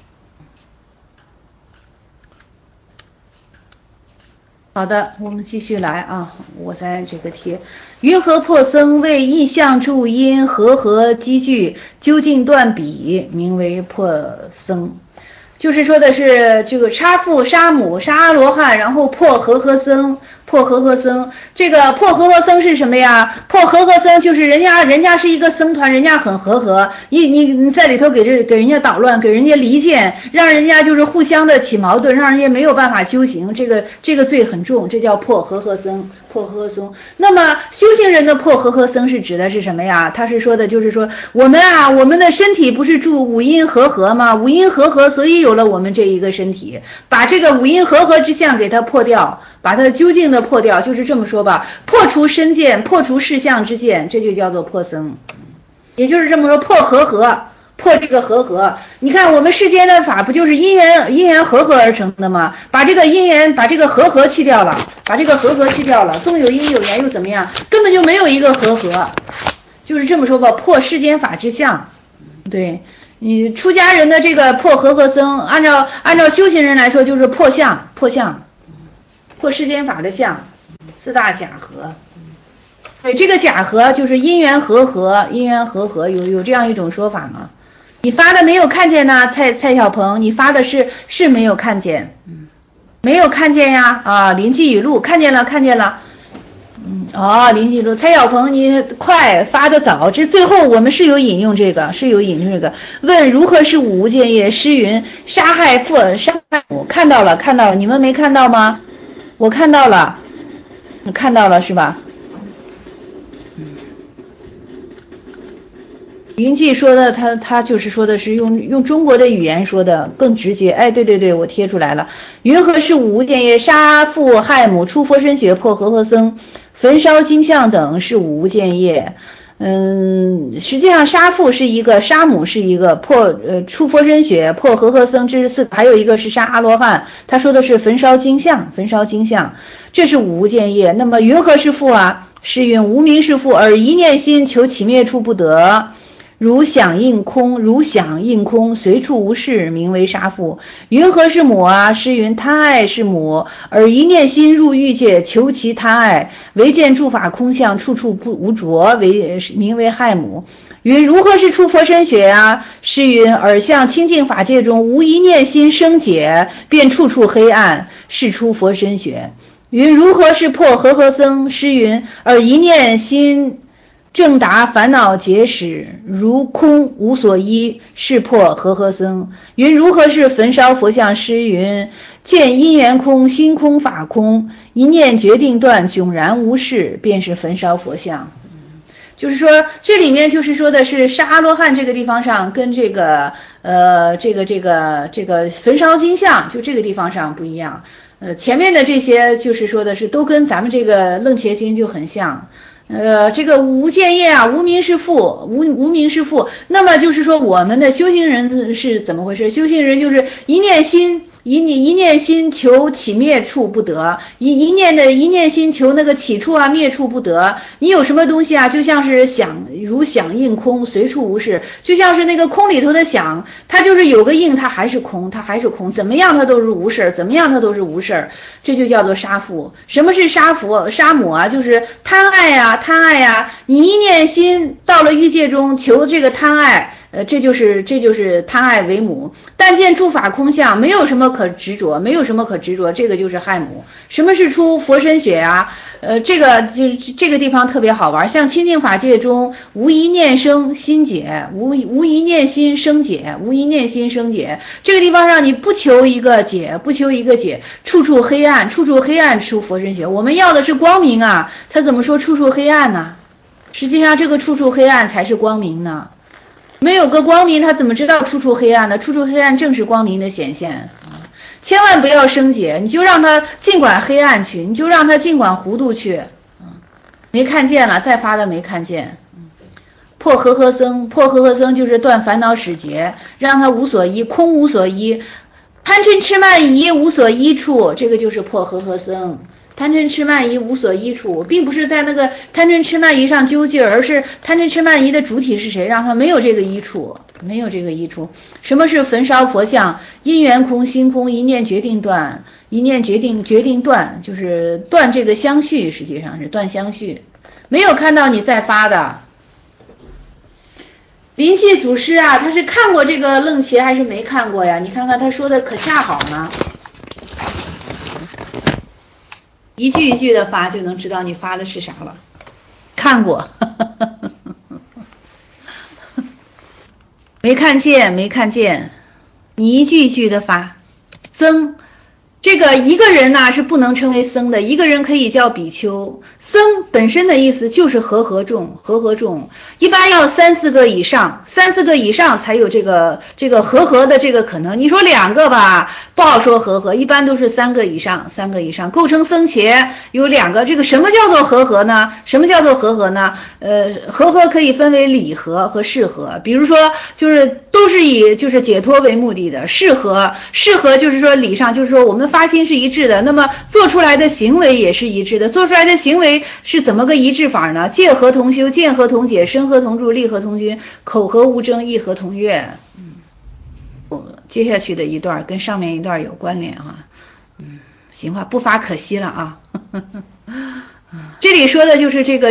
好的，我们继续来我在这个贴云何破僧为意象助因和积聚究竟断彼，名为破僧。就是说的是这个杀父杀母杀阿罗汉，然后破和僧。这个破和僧是什么呀？破和僧就是人家是一个僧团，人家很和，你在里头给人家捣乱，给人家离间，让人家就是互相的起矛盾，让人家没有办法修行，这个罪很重，这叫破和僧。那么修行人的破和僧是指的是什么呀？他是说的就是说我们的身体不是住五阴和吗？五阴和，所以有了我们这一个身体，把这个五阴和之相给它破掉，把它究竟的破掉，就是这么说吧，破除身见，破除事相之见，这就叫做破僧。也就是这么说，破破这个和，你看我们世间的法不就是因缘和而成的吗？把这个因缘把这个和去掉了，纵有因有缘又怎么样？根本就没有一个和，就是这么说吧，破世间法之相。对，你出家人的这个破和僧，按照修行人来说就是破相，破世间法的相，四大假合。对，这个假合就是因缘和，有这样一种说法吗？你发的没有看见呢，蔡小鹏，你发的是没有看见，没有看见呀灵气语录看见了，灵气语录，蔡小鹏你快发的早，这最后我们是有引用这个，问如何是无间业，诗云杀害父母，看到了，你们没看到吗？我看到了，你看到了是吧？灵气说的他就是说的是用中国的语言说的更直接。哎，对，我贴出来了。云何是无间业，杀父害母，出佛身血，破和僧，焚烧金像等是无间业。实际上杀父是一个，杀母是一个，出佛身血，破和僧，这是四个，还有一个是杀阿罗汉，他说的是焚烧金像，这是无间业。那么云何是父是云无名是父，而一念心求起灭处不得，如响应空，随处无事，名为杀父。云何是母是云贪爱是母，而一念心入欲界，求其贪爱，唯见诸法空相，处处不无着，名为害母。云如何是出佛身血是云而向清净法界中无一念心生解，便处处黑暗，是出佛身血。云如何是破和僧，是云而一念心正达烦恼结始，如空无所依，是破和合僧。云如何是焚烧佛像？诗云：见因缘空，心空法空，一念决定断，迥然无事，便是焚烧佛像。就是说这里面就是说的是杀阿罗汉这个地方上跟这个焚烧金像就这个地方上不一样。前面的这些就是说的是都跟咱们这个楞伽经就很像。这个无间业啊，无名是父，无名是父。那么就是说我们的修行人是怎么回事？修行人就是一念心求起灭处不得，一念心求那个起处啊灭处不得。你有什么东西啊，就像是如响应空，随处无事，就像是那个空里头的响，它就是有个应，它还是空，怎么样它都是无事，怎么样它都是无事，这就叫做杀父。什么是杀母啊？就是贪爱啊，你一念心到了欲界中求这个贪爱。这就是贪爱为母，但见诸法空相，没有什么可执着，这个就是害母。什么是出佛身血啊？这个地方特别好玩，像清净法界中，无一念生心解，无一念心生解，这个地方上你不求一个解，处处黑暗出佛身血。我们要的是光明啊，他怎么说处处黑暗呢？实际上这个处处黑暗才是光明呢。没有个光明，他怎么知道处处黑暗呢？处处黑暗正是光明的显现。千万不要生解，你就让他尽管黑暗去，你就让他尽管糊涂去。没看见了，再发的没看见。破和合僧就是断烦恼使结，让他无所依，空无所依，贪嗔痴慢疑无所依处，这个就是破和合僧。贪嗔痴慢疑无所依处，并不是在那个贪嗔痴慢疑上纠结，而是贪嗔痴慢疑的主体是谁，让他没有这个依处。什么是焚烧佛像？因缘空，心空，一念决定断，决定断，就是断这个相续，实际上是断相续。没有看到你再发的临济祖师啊，他是看过这个楞伽还是没看过呀？你看看他说的可恰好呢。一句一句的发就能知道你发的是啥了。看过没看见，你一句一句的发。僧，这个一个人呢是不能称为僧的，一个人可以叫比丘。僧本身的意思就是和合众，一般要三四个以上才有这个和合的这个可能。你说两个吧，不好说和合，一般都是三个以上构成僧伽有两个。这个什么叫做和合呢？和合可以分为理合和事合。比如说都是以解脱为目的的。事合就是说理上就是说我们发心是一致的，那么做出来的行为也是一致的。做出来的行为是怎么个一致法呢？戒和同修，见和同解，身和同住，力和同均，口和无争，意和同悦。接下去的一段跟上面一段有关联啊。行吧，不发可惜了啊。这里说的就是这个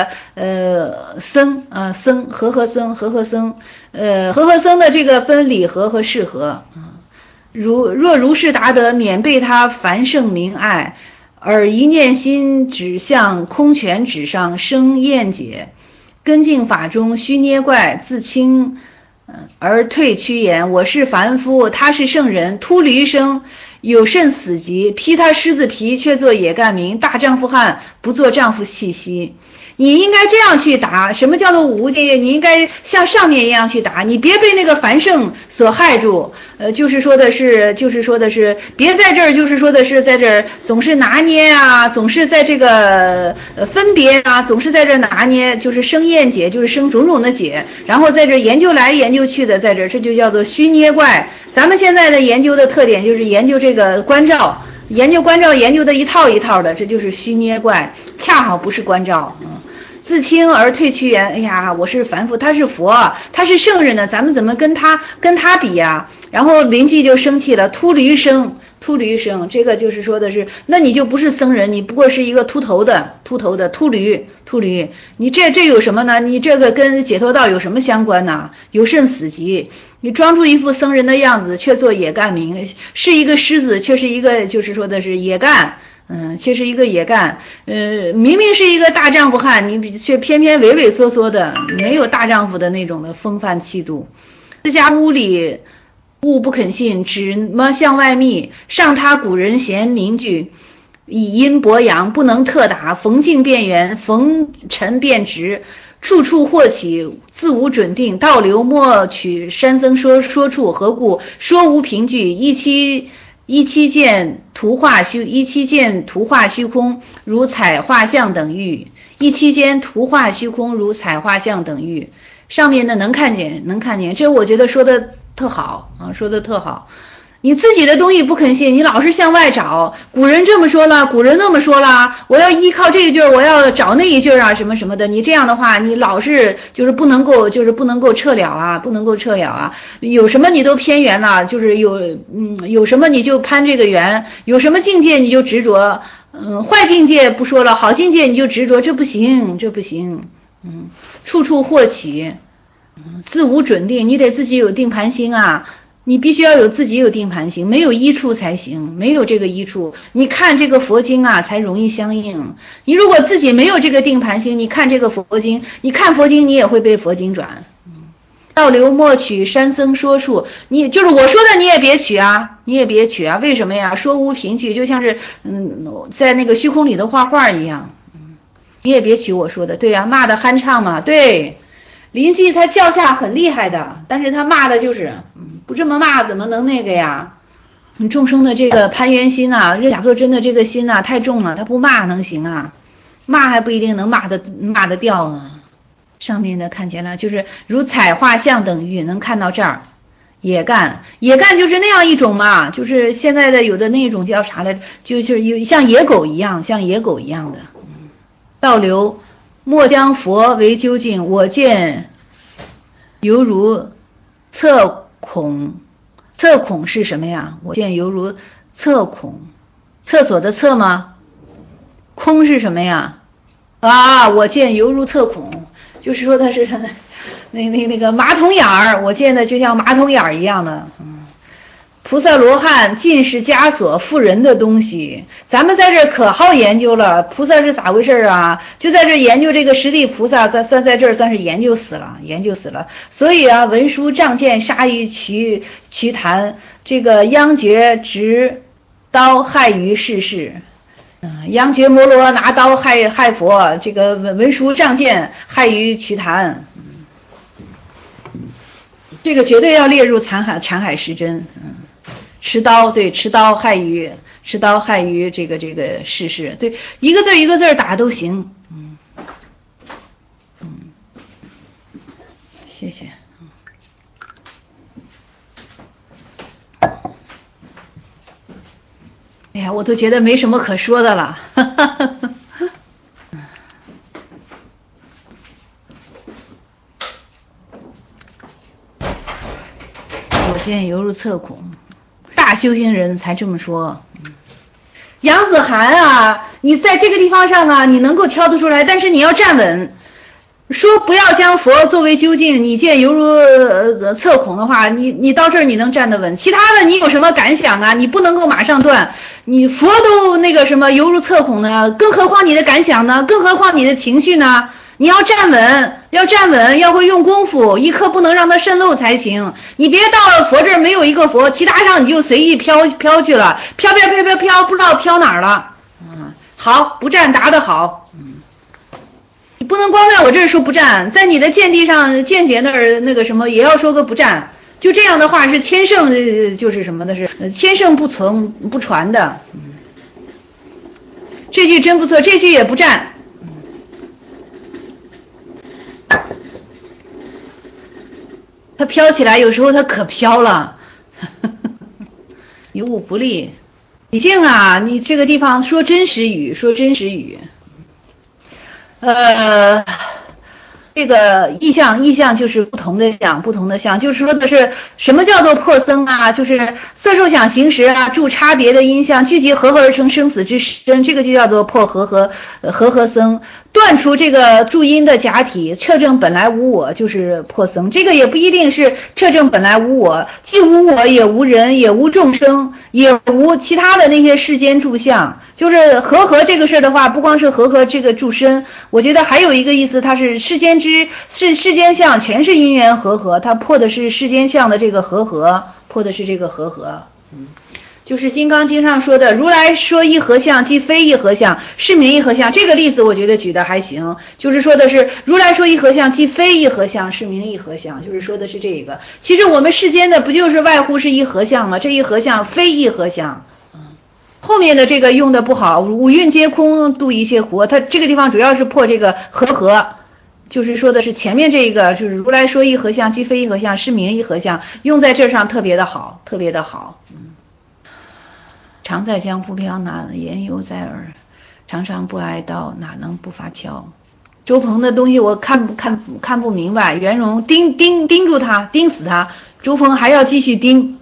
僧啊，和合僧的这个分理合和事合。若如是达得，免被他凡圣名爱，而一念心指向空泉纸上生厌解，根净法中须捏怪，自轻而退趋言：我是凡夫，他是圣人。秃驴生有甚死疾？披他狮子皮，却做野干民。大丈夫汉，不做丈夫气息。你应该这样去答。什么叫做无界？你应该像上面一样去答，你别被那个凡圣所害住。就是说的是别在这儿，就是说的是在这儿总是拿捏啊，总是在这个分别啊，总是在这儿拿捏，就是生厌解，就是生种种的解，然后在这研究来研究去的，在这就叫做虚捏怪。咱们现在的研究的特点就是研究这个关照，研究的一套一套的，这就是虚捏怪，恰好不是关照。自轻而退趋言：哎呀，我是凡夫，他是佛，他是圣人呢，咱们怎么跟他比呀？然后灵济就生气了，秃驴生，这个就是说的是，那你就不是僧人，你不过是一个秃头的秃驴，你这有什么呢？你这个跟解脱道有什么相关呢？有甚死疾？你装出一副僧人的样子，却做野干民，是一个狮子，却是一个就是说的是野干。 却是一个野干，明明是一个大丈夫汉，你却偏偏畏畏缩缩的，没有大丈夫的那种的风范气度。自家屋里物不肯信，只么向外觅，上他古人贤名句，以阴博阳，不能特达，逢境变圆，逢尘变直，处处或起，自无准定，倒流莫取，山僧说处，何故说无凭据，一期见图画虚空，如彩画像等玉。一期间图画虚空，如彩画像等玉。上面呢能看见，这我觉得说的特好啊，说的特好。你自己的东西不肯信，你老是向外找，古人这么说了，古人那么说了，我要依靠这一句，我要找那一句啊，什么什么的。你这样的话，你老是就是不能够撤了啊，有什么你都偏圆了，就是有什么你就攀这个圆，有什么境界你就执着，坏境界不说了，好境界你就执着，这不行，处处或起，自无准定，你得自己有定盘心啊。你必须要有自己有定盘心，没有依处才行，没有这个依处，你看这个佛经啊才容易相应。你如果自己没有这个定盘心，你看这个佛经，你看佛经你也会被佛经转。倒流莫取，山僧说处，你就是我说的你也别取啊，为什么呀？说无凭据，就像是在那个虚空里的画画一样，你也别取我说的，对呀，骂的酣畅嘛，对。临济他教下很厉害的，但是他骂的就是不这么骂怎么能那个呀？众生的这个攀缘心啊，假作真的这个心啊太重了，他不骂能行啊？骂还不一定能骂得掉呢。上面的看见了，就是如彩画像等玉，能看到这儿。野干就是那样一种嘛，就是现在的有的那种叫啥来，就是有像野狗一样的。倒流莫将佛为究竟，我见犹如侧孔是什么呀？我见犹如侧孔，厕所的厕吗？空是什么呀？我见犹如侧孔，就是说它是那个马桶眼儿，我见的就像马桶眼儿一样的。菩萨罗汉尽是枷锁缚人的东西，咱们在这可好研究了，菩萨是咋回事啊？就在这研究这个十地菩萨，在这儿算是研究死了。所以啊，文殊仗剑杀于瞿昙，这个央觉执刀害于世。央觉摩罗拿刀害佛，这个文殊仗剑害于瞿昙。这个绝对要列入禅海十真。持刀害于这个世，对，一个字打都行。谢谢。哎呀，我都觉得没什么可说的了。我见犹如侧孔。大修行人才这么说。杨子涵啊，你在这个地方上啊，你能够挑得出来，但是你要站稳。说不要将佛作为究竟，你见犹如侧孔的话，你到这儿你能站得稳，其他的你有什么感想啊？你不能够马上断，你佛都那个什么犹如侧孔呢，更何况你的感想呢？更何况你的情绪呢？你要站稳，要会用功夫，一刻不能让它渗漏才行。你别到了佛这儿没有一个佛，其他上你就随意飘去了，飘，不知道飘哪儿了。好，不站答得好。你不能光在我这儿说不站，在你的见地上见解那儿那个什么也要说个不站。就这样的话是千圣，就是什么的是千圣不传的。这句真不错，这句也不站。它飘起来，有时候它可飘了。有物不利，李靖啊，你这个地方说真实语。这个意象就是不同的相，就是说的是什么叫做破僧啊？就是色受想行识啊，著差别的音相，聚集和合而成生死之身，这个就叫做破和僧。 断除这个注音的假体，彻证本来无我，就是破僧。这个也不一定是彻证本来无我，既无我也无人，也无众生，也无其他的那些世间诸相。就是和合这个事儿的话，不光是和合这个诸身，我觉得还有一个意思，它是世间相全是因缘和合，它破的是世间相的这个和合，破的是这个和合。就是《金刚经》上说的，如来说一合相，即非一合相，是名一合相。这个例子我觉得举的还行，就是说的是如来说一合相，即非一合相，是名一合相，就是说的是这个。其实我们世间的不就是外乎是一合相吗？这一合相非一合相。后面的这个用的不好，五蕴皆空，度一切苦，它这个地方主要是破这个和合。就是说的是前面这个，就是如来说一合相，即非一合相，是名一合相，用在这上特别的好，特别的好。常在江湖飘，哪言犹在耳？常常不挨刀，哪能不发飘？周鹏的东西我看不明白，袁荣盯住他，盯死他，周鹏还要继续盯。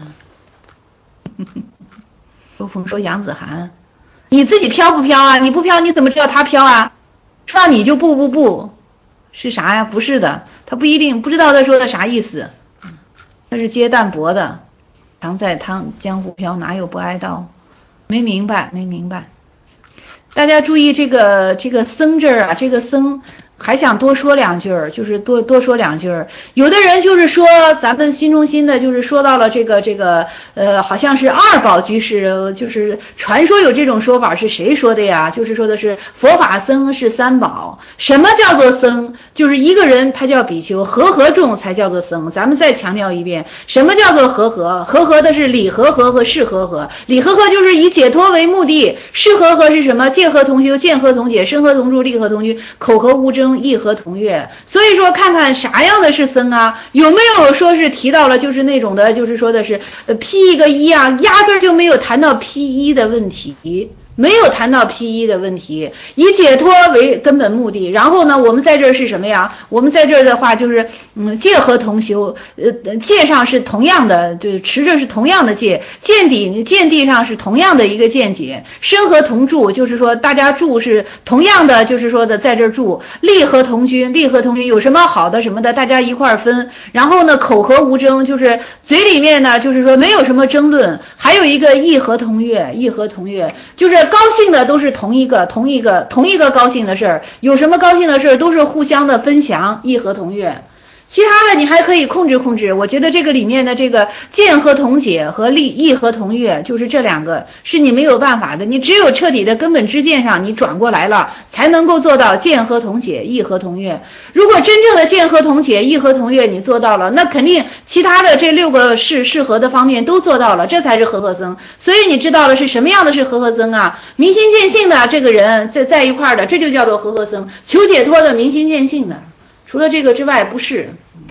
周鹏说杨子涵，你自己飘不飘啊？你不飘你怎么知道他飘啊？说到你就不是啥呀？不是的，他不一定不知道他说的啥意思，他是接淡薄的。常在江湖飘，哪有不挨刀？没明白。大家注意这个僧这儿啊，这个僧还想多说两句，就是多说两句。有的人就是说咱们心中心的，就是说到了这个好像是二宝居士，就是传说有这种说法，是谁说的呀？就是说的是佛法僧是三宝。什么叫做僧？就是一个人他叫比丘，和合众才叫做僧。咱们再强调一遍，什么叫做和合？和合的是理和合和事和合。理和合就是以解脱为目的，事和合是什么？戒和同修，见和同解，身和同住，力和同居，口和无争，意和同悦。所以说看看啥样的是僧啊？有没有说是提到了就是那种的，就是说的是披一个衣啊，压根就没有谈到披衣的问题。没有谈到披衣的问题，以解脱为根本目的。然后呢，我们在这儿是什么呀？我们在这儿的话就是戒和同修，戒上是同样的，就持着是同样的戒，见地上是同样的一个见解，身和同住，就是说大家住是同样的，就是说的在这儿住，力和同居有什么好的什么的，大家一块儿分。然后呢，口和无争，就是嘴里面呢，就是说没有什么争论。还有一个意和同悦，就是高兴的都是同一个高兴的事儿，有什么高兴的事儿都是互相的分享，意和同悦。其他的你还可以控制，我觉得这个里面的这个见和同解和意和同悦，就是这两个是你没有办法的，你只有彻底的根本知见上你转过来了，才能够做到见和同解，意和同悦。如果真正的见和同解，意和同悦你做到了，那肯定其他的这6个适合的方面都做到了，这才是和合僧。所以你知道了是什么样的是和合僧啊？明心见性的这个人在一块儿的，这就叫做和合僧，求解脱的，明心见性的。除了这个之外不是。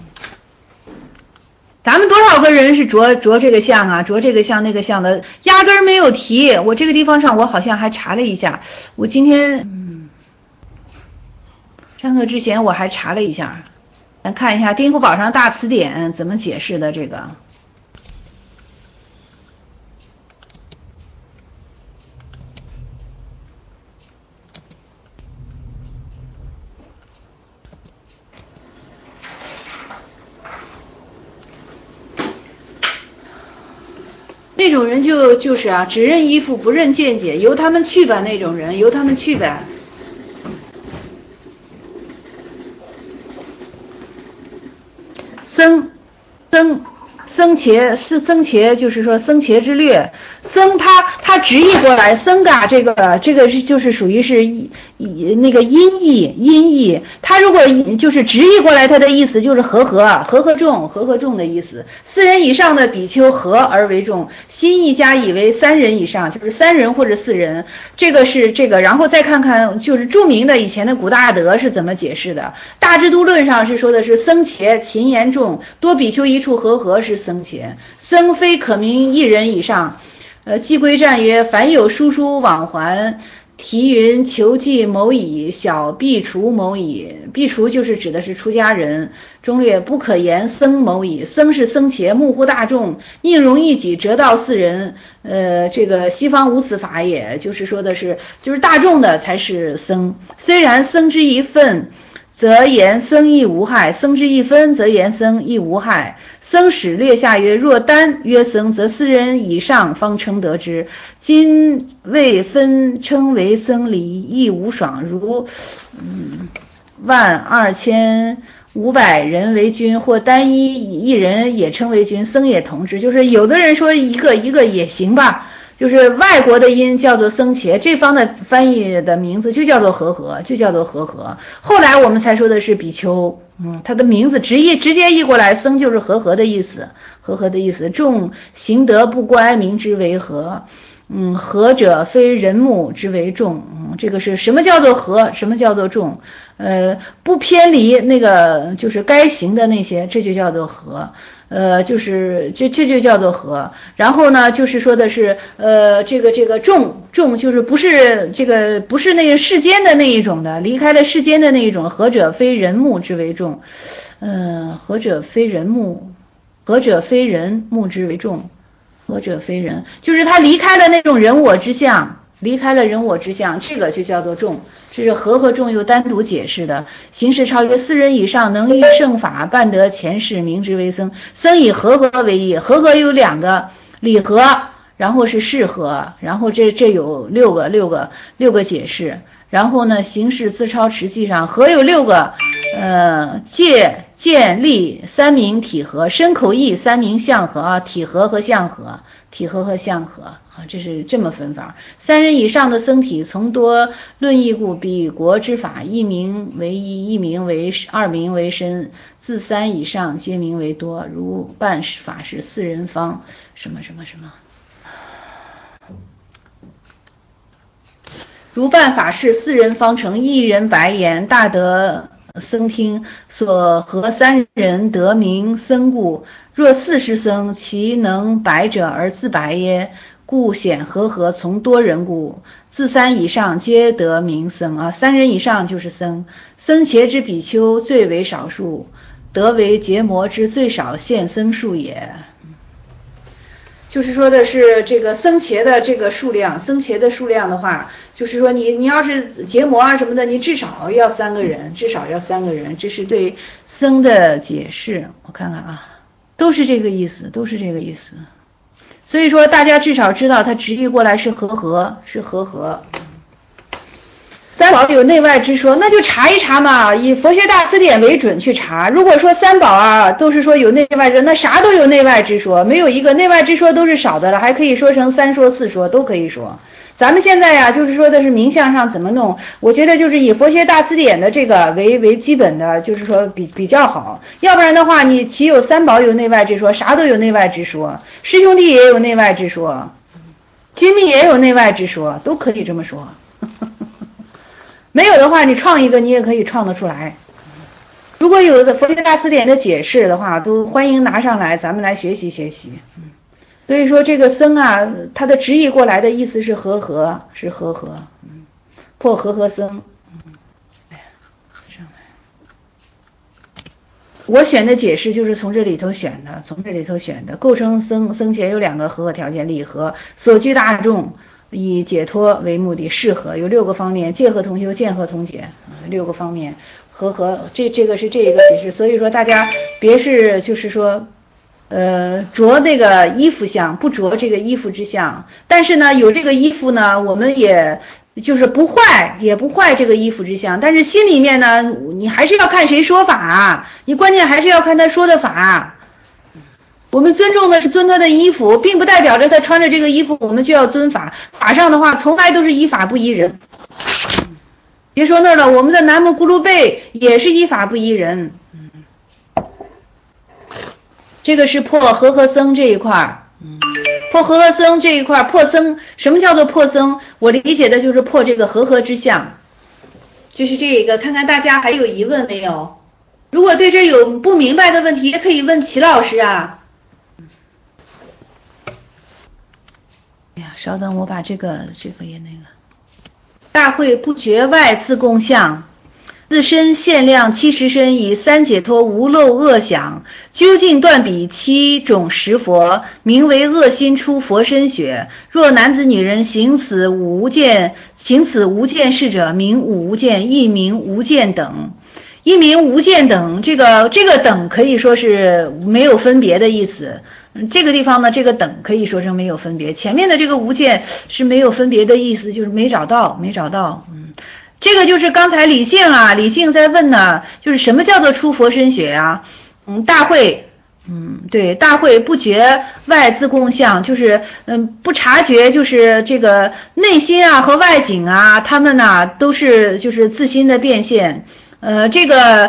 咱们多少个人是着这个相啊，着这个相那个相的，压根儿没有提。我这个地方上我好像还查了一下，我今天上课之前我还查了一下，咱看一下丁福宝上大词典怎么解释的这个。那种人就是啊，只认依附不认见解，由他们去吧，那种人由他们去呗。僧伽就是说僧伽之略，僧他直译过来，僧嘎这个是就是属于是那个音译，他如果就是直译过来，他的意思就是和合众的意思。4人以上的比丘合而为众，心意加以为3人以上，就是3人或者4人，这个是这个。然后再看看就是著名的以前的古大德是怎么解释的。大智度论上是说的是僧伽勤言众，多比丘一处合是僧伽，僧非可名1人以上。寄归赞曰：凡有疏往还， 题云求济某乙，小必除某乙。必除就是指的是出家人。中略不可言僧某乙，僧是僧伽，目乎大众，宁容一己，折道四人。这个西方无此法也，就是说的是，就是大众的才是僧。虽然僧之一分，则言僧亦无害；僧之一分，则言僧亦无害。僧史略下曰：若单曰僧，则4人以上方称得之。今未分称为僧礼，亦无爽。如12500人为君，或单一人也称为君，僧也同之。就是有的人说一个也行吧，就是外国的音叫做僧伽，这方的翻译的名字就叫做和合，后来我们才说的是比丘。它的名字直接译过来，僧就是和合的意思，众行德不乖，名之为和。和者非人目之为众。这个是什么叫做和，什么叫做众？不偏离那个就是该行的那些，这就叫做和。就是这就叫做和。然后呢，就是说的是这个众就是不是那个世间的那一种的，离开了世间的那一种。和者非人目之为众。和者非人目之为众。和者非人，就是他离开了那种人我之相，这个就叫做众。这是和和众又单独解释的。行事超越4人以上，能遇圣法，办得前世，名之为僧。僧以和合为义，和合有2个，理和，然后是事和，然后这有六个解释。然后呢，行事自超持记上，和有6个，戒见力3名体和，身口意3名相和，体和和相和，这是这么分法。3人以上的僧体，从多论义故，比国之法，一名为一，一名为2名为身，自3以上皆名为多。如办法事4人方什么。如办法事4人方成，1人白言，大德僧听，所合3人得名僧故。若40僧，其能白者而自白耶？故显和合从多人故。自3以上皆得名僧3人以上就是僧。僧伽之比丘最为少数，得为结魔之最少现僧数也。就是说的是这个僧伽的这个数量，的话，就是说你要是结魔什么的，你至少要3个人，这是对僧的解释。我看看都是这个意思。所以说大家至少知道它直译过来是和合。三宝有内外之说，那就查一查嘛，以佛学大辞典为准去查。如果说三宝都是说有内外之说，那啥都有内外之说，没有一个内外之说都是少的了，还可以说成3说4说都可以说。咱们现在就是说的是名相上怎么弄，我觉得就是以佛学大辞典的这个为基本的，就是说比较好。要不然的话，你岂有三宝有内外之说，啥都有内外之说，师兄弟也有内外之说，亲密也有内外之说，都可以这么说。没有的话，你创一个，你也可以创得出来。如果有佛学大辞典的解释的话，都欢迎拿上来，咱们来学习学习。所以说这个僧它的直译过来的意思是和合，破和合僧。我选的解释就是从这里头选的，构成僧伽有2个和合条件，理和，所居大众。以解脱为目的，适合有6个方面，戒和同修，见和同解，6个方面，和合这个是这一个解释。所以说大家别是就是说着那个衣服相，不着这个衣服之相，但是呢有这个衣服呢，我们也就是不坏这个衣服之相，但是心里面呢你还是要看谁说法，你关键还是要看他说的法。我们尊重的是尊他的衣服，并不代表着他穿着这个衣服我们就要尊法。法上的话从来都是依法不依人。别说那了，我们的南无咕噜贝也是依法不依人。这个是破和合僧这一块。破和合僧这一块，破僧，什么叫做破僧？我理解的就是破这个和合之相。就是这个，看看大家还有疑问没有？如果对这有不明白的问题，也可以问齐老师啊。哎呀，稍等，我把这个也那个。 大会不觉外自共相，自身限量70身，以三解脱无漏恶想，究竟断彼七种实佛，名为恶心出佛身血。若男子女人行此无见事者，名五无见，亦名无见等。一名无见等，这个等可以说是没有分别的意思。这个地方呢，这个等可以说成没有分别。前面的这个无见是没有分别的意思，就是没找到。这个就是刚才李靖在问呢，就是什么叫做出佛身血啊？大会，对，大会不觉外自共相，就是不察觉，就是这个内心啊和外境啊，他们呢都是就是自心的变现。这个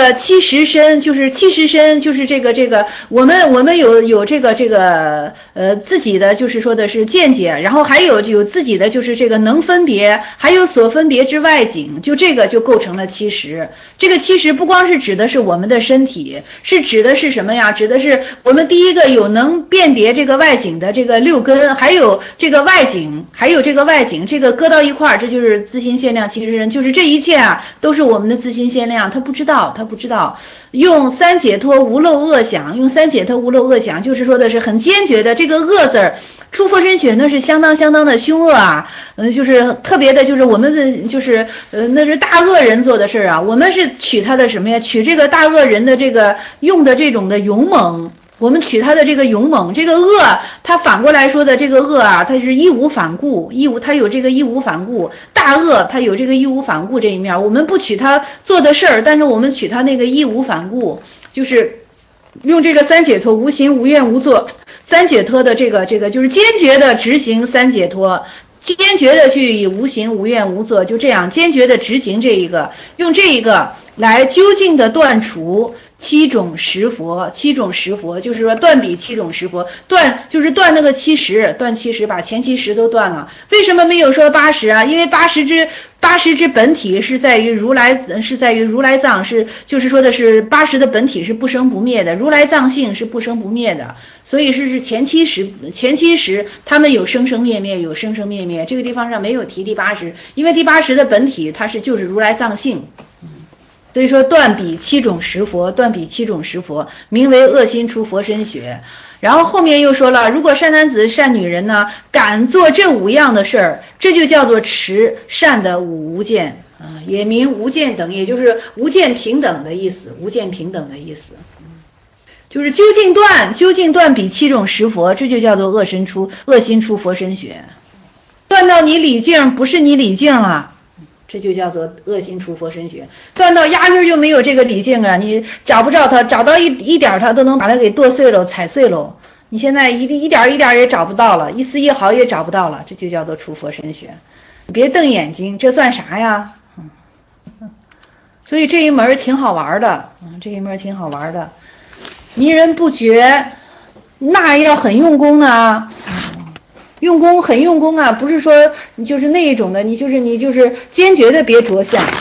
70身就是这个我们有这个自己的就是说的是见解，然后还有自己的就是这个能分别，还有所分别之外境，就这个就构成了70。这个70不光是指的是我们的身体，是指的是什么呀？指的是我们第一个有能辨别这个外境的这个6根，还有这个外境，这个搁到一块儿，这就是自心限量70身，就是这一切啊都是我们的自心限量，他不知道。用三解脱无漏恶想，就是说的是很坚决的这个恶字儿。出佛身血那是相当的凶恶啊，就是特别的，就是我们的就是那是大恶人做的事啊。我们是取他的什么呀？取这个大恶人的这个用的这种的勇猛。我们取他的这个勇猛，这个恶，他反过来说的这个恶啊，它是义无反顾，他有这个义无反顾，大恶他有这个义无反顾这一面。我们不取他做的事儿，但是我们取他那个义无反顾，就是用这个三解脱无行无愿无作，三解脱的这个就是坚决的执行三解脱，坚决的去以无行无愿无作，就这样坚决的执行这一个，用这一个来究竟的断除7种实佛，就是说断彼7种实佛，就是断那个70，把前70都断了。为什么没有说80啊？因为80之本体是在于如来藏，就是说的是80的本体是不生不灭的，如来藏性是不生不灭的，所以是前70他们有生生灭灭，这个地方上没有提第80，因为第80的本体它就是如来藏性。所以说断彼7种实佛，名为恶心出佛身血。然后后面又说了，如果善男子善女人呢，敢做这5样的事儿，这就叫做持善的五无间也名无间等，也就是无间平等的意思，就是究竟断彼7种实佛，这就叫做恶心出佛身血。断到你理境不是你理境了，这就叫做恶心出佛身血。断到压根就没有这个理境啊，你找不着它，找到一点它都能把它给剁碎了踩碎了，你现在一点也找不到了，一丝一毫也找不到了，这就叫做出佛身血。别瞪眼睛，这算啥呀？所以这一门挺好玩的，迷人不觉，那要很用功呢。很用功啊，不是说你就是那一种的，你就是坚决的别着相。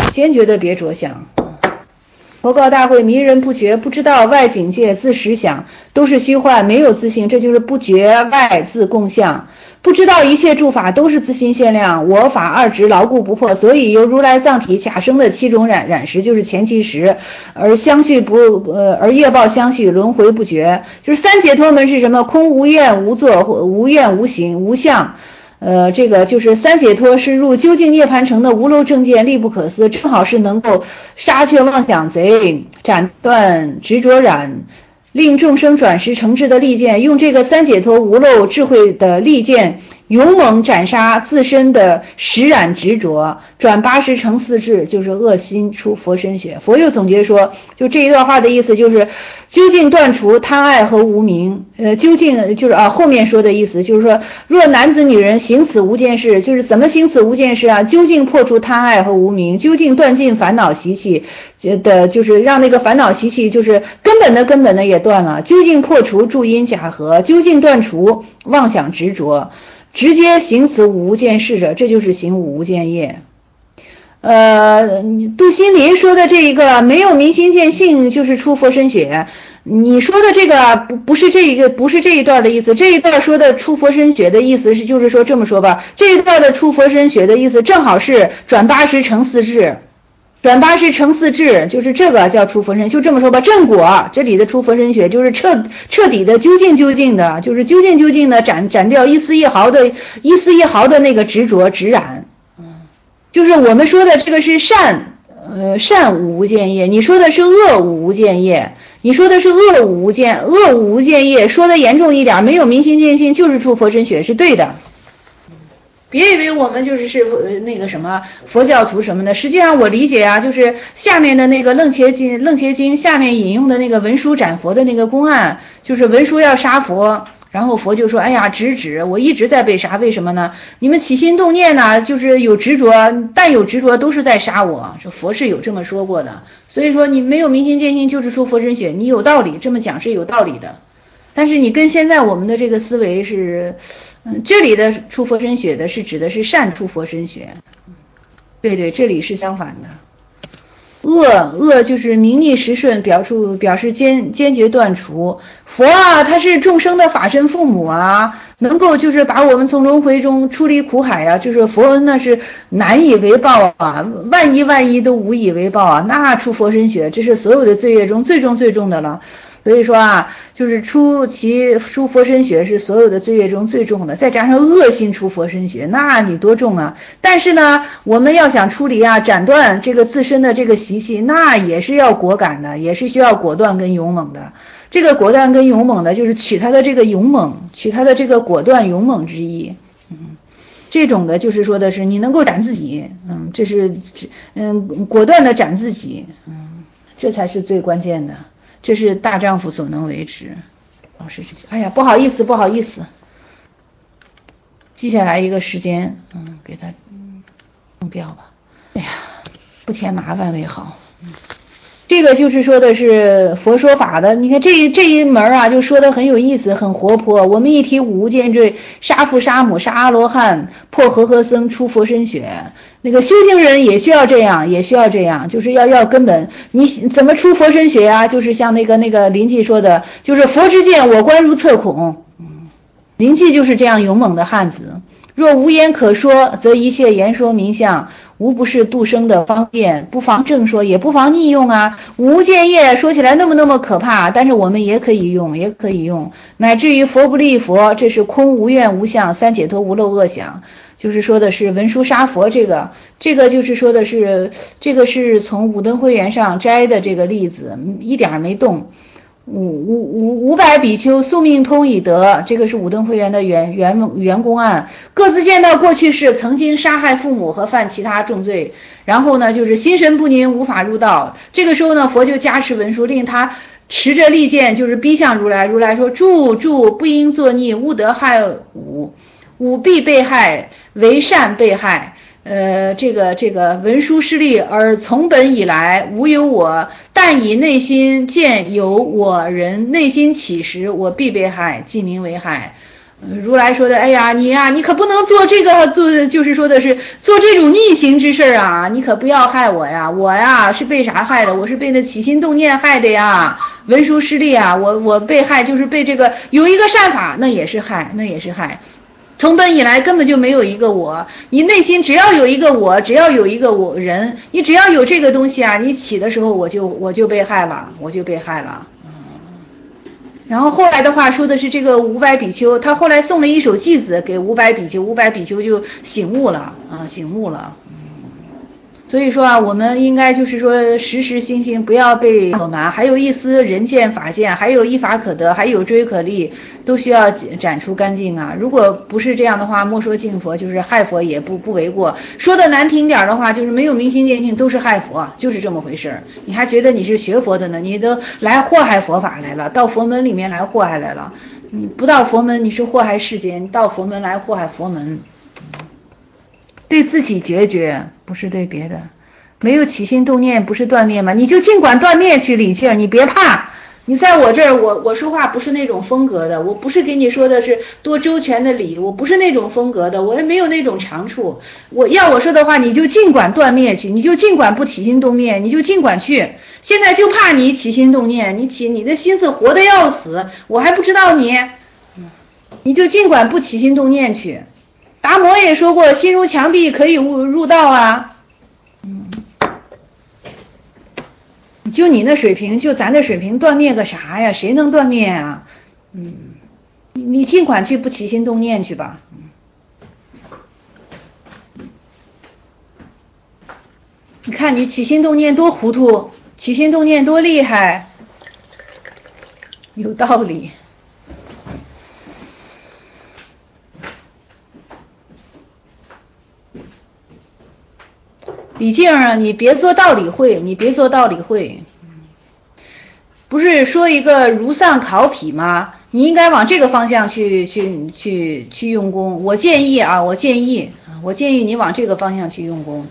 佛告大会，迷人不觉，不知道外境界自实想，都是虚幻，没有自性，这就是不觉外自共相。不知道一切诸法都是自心限量，我法二执牢固不破，所以由如来藏体假生的7种染识，就是前70，而业报相续，轮回不绝。就是三解脱门是什么？空无愿无作，无愿无行无相。这个就是三解脱是入究竟涅槃城的无漏正见，力不可思，正好是能够杀却妄想贼，斩断执着染，令众生转识成智的利剑，用这个三解脱无漏智慧的利剑，勇猛斩杀自身的实染执着，转80成4智，就是恶心出佛身血。佛又总结说，就这一段话的意思就是究竟断除贪爱和无明，究竟就是后面说的意思就是说，若男子女人行此无间事，就是怎么行此无间事啊？究竟破除贪爱和无明，究竟断尽烦恼习气就是让那个烦恼习气就是根本的也断了，究竟破除助因假合，究竟断除妄想执着，直接行此五无间事者，这就是行五无间业。杜心林说的这一个没有明心见性就是出佛身血， 你说的这个不是这一段的意思，这一段说的出佛身血的意思是，就是说这么说吧，这一段的出佛身血的意思正好是转80成4智，转80成4智，就是这个叫出佛身，就这么说吧，正果这里的出佛身血就是彻底的究竟的，就是究竟的斩掉一丝一毫的那个执着执染，就是我们说的这个是善无无间业，你说的是恶无无间业，你说的是恶无无间业，说的严重一点，没有明心见性就是出佛身血，是对的。别以为我们是那个什么佛教徒什么的，实际上我理解啊，就是下面的那个楞伽经下面引用的那个文殊斩佛的那个公案，就是文殊要杀佛，然后佛就说，哎呀，止，我一直在被杀，为什么呢？你们起心动念呢，就是有执着，但有执着都是在杀我，这佛是有这么说过的。所以说你没有明心见性就是出佛身血，你有道理，这么讲是有道理的。但是你跟现在我们的这个思维是，这里的出佛身血的是指的是善出佛身血，对，这里是相反的。恶就是名利时顺，表示坚决断除。佛啊，他是众生的法身父母啊，能够就是把我们从轮回中出离苦海啊，就是佛恩那是难以为报啊，万亿都无以为报啊，那出佛身血，这是所有的罪业中最重的了。所以说啊，就是出佛身血是所有的罪业中最重的，再加上恶心出佛身血，那你多重啊！但是呢，我们要想出离啊，斩断这个自身的这个习气，那也是要果敢的，也是需要果断跟勇猛的。这个果断跟勇猛的，就是取他的这个勇猛，取他的这个果断勇猛之意。这种的就是说的是你能够斩自己，这是果断的斩自己，这才是最关键的。这是大丈夫所能为之。是这些。哎呀，不好意思，记下来一个时间，给他弄掉吧。哎呀，不添麻烦为好。这个就是说的是佛说法的，你看这一门啊，就说的很有意思，很活泼。我们一提五无间罪，杀父杀母杀阿罗汉，破和僧出佛身血，那个修行人也需要这样，就是要根本。你怎么出佛身血啊？就是像那个临济说的，就是佛之见我观如测孔。临济就是这样勇猛的汉子。若无言可说，则一切言说名相，无不是度生的方便，不妨正说，也不妨逆用啊。无间业说起来那么可怕，但是我们也可以用，乃至于佛不立佛，这是空无愿无相，三解脱无漏恶想。就是说的是文殊杀佛，这个就是说的是这个是从五灯会员上摘的这个例子，一点没动。500比丘宿命通已得，这个是五灯会员的原公案，各自见到过去世曾经杀害父母和犯其他重罪，然后呢就是心神不宁无法入道，这个时候呢佛就加持文殊，令他持着利剑就是逼向如来，如来说住不应作逆，勿得害吾必被害，为善被害。这个文殊师利，而从本以来无有我，但以内心见有我人，内心起时，我必被害，即名为害。如来说的，哎呀，你可不能做这个，就是说的是做这种逆行之事啊，你可不要害我呀，我呀是被啥害的？我是被那起心动念害的呀。文殊师利啊，我被害就是被这个有一个善法，那也是害。从本以来根本就没有一个我，你内心只要有一个我，只要有一个我人，你只要有这个东西啊，你起的时候我就被害了。然后后来的话说的是这个500比丘，他后来送了一首偈子给500比丘，500比丘就醒悟了。所以说啊，我们应该就是说时心不要被所瞒，还有一丝人见法见，还有依法可得，还有追可立，都需要斩除干净啊。如果不是这样的话，莫说敬佛，就是害佛也不为过。说的难听点的话，就是没有明心见性都是害佛，就是这么回事。你还觉得你是学佛的呢？你都来祸害佛法来了，到佛门里面来祸害来了。你不到佛门你是祸害世间，你到佛门来祸害佛门。对自己决，不是对别的。没有起心动念不是断灭吗？你就尽管断灭去，李静，你别怕， 你在我这儿，我说话不是那种风格的，我不是给你说的是多周全的理，我不是那种风格的，我也没有那种长处。我说的话，你就尽管断灭去，你就尽管不起心动念，你就尽管去。现在就怕你起心动念，你的心思活得要死，我还不知道你就尽管不起心动念去。达摩也说过，心如墙壁，可以入道啊。就你那水平，就咱这水平，断灭个啥呀？谁能断灭啊？你尽管去不起心动念去吧。你看你起心动念多糊涂，起心动念多厉害，有道理。李静啊，你别做道理会，你别做道理会。不是说一个如丧考妣吗？你应该往这个方向去用功。我建议你往这个方向去用功。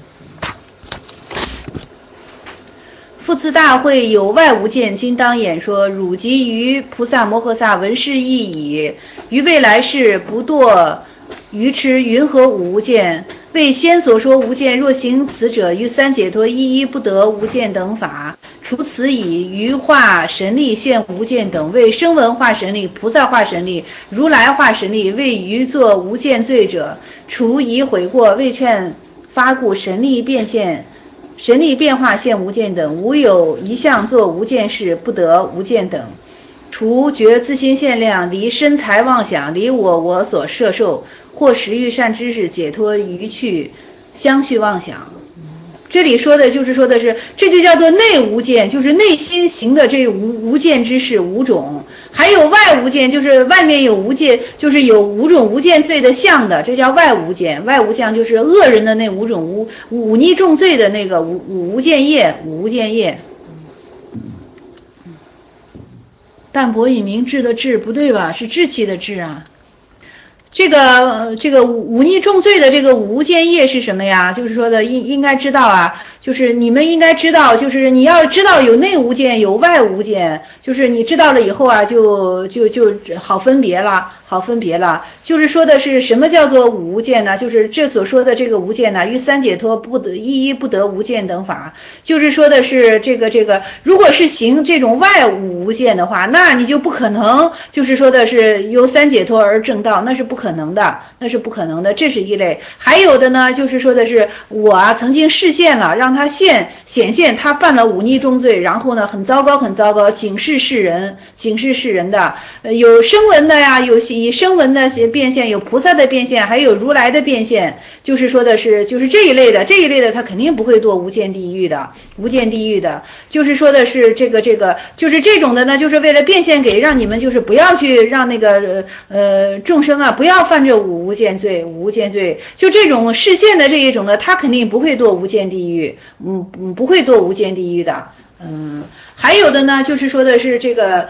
复次大会有外无见，今当演说，汝即于菩萨摩诃萨闻是意矣。于未来世不堕愚痴，云何无见？为先所说无见，若行此者，于三解脱一不得无见等法。除此以于化神力现无见等，为声闻化神力、菩萨化神力、如来化神力，为于作无见罪者，除疑悔过，为劝发故神力变化现无见等，无有一项作无见事，不得无见等。除觉自心限量，离身财妄想，离我所摄受，或实欲善知识，解脱于去相续妄想。这里说的是，这就叫做内无见，就是内心行的这无见之事五种。还有外无见，就是外面有无见，就是有五种无见罪的相的，这叫外无见。外无相就是恶人的那五种忤逆重罪的那个无见业。淡泊以明智的智不对吧？是志气的志啊。这个忤逆重罪的这个无间业是什么呀？就是说的应该知道啊，就是你们应该知道，就是你要知道有内无间有外无间，就是你知道了以后啊，就好分别了。就是说的是什么叫做无间呢？就是这所说的这个无间呢，于三解脱一不得无间等法，就是说的是这个，如果是行这种外无间的话，那你就不可能，就是说的是由三解脱而正道，那是不可能的，这是一类。还有的呢，就是说的是我曾经示现了，让他显现他犯了忤逆重罪，然后呢很糟糕，警示世人的，有声闻的呀，有以声闻的变现，有菩萨的变现，还有如来的变现，就是说的是就是这一类的他肯定不会堕无间地狱的，就是说的是这个就是这种的呢，就是为了变现给让你们就是不要去让那个众生啊不要犯这无间罪，就这种示现的这一种的，他肯定不会堕无间地狱，不会堕无间地狱的。还有的呢，就是说的是这个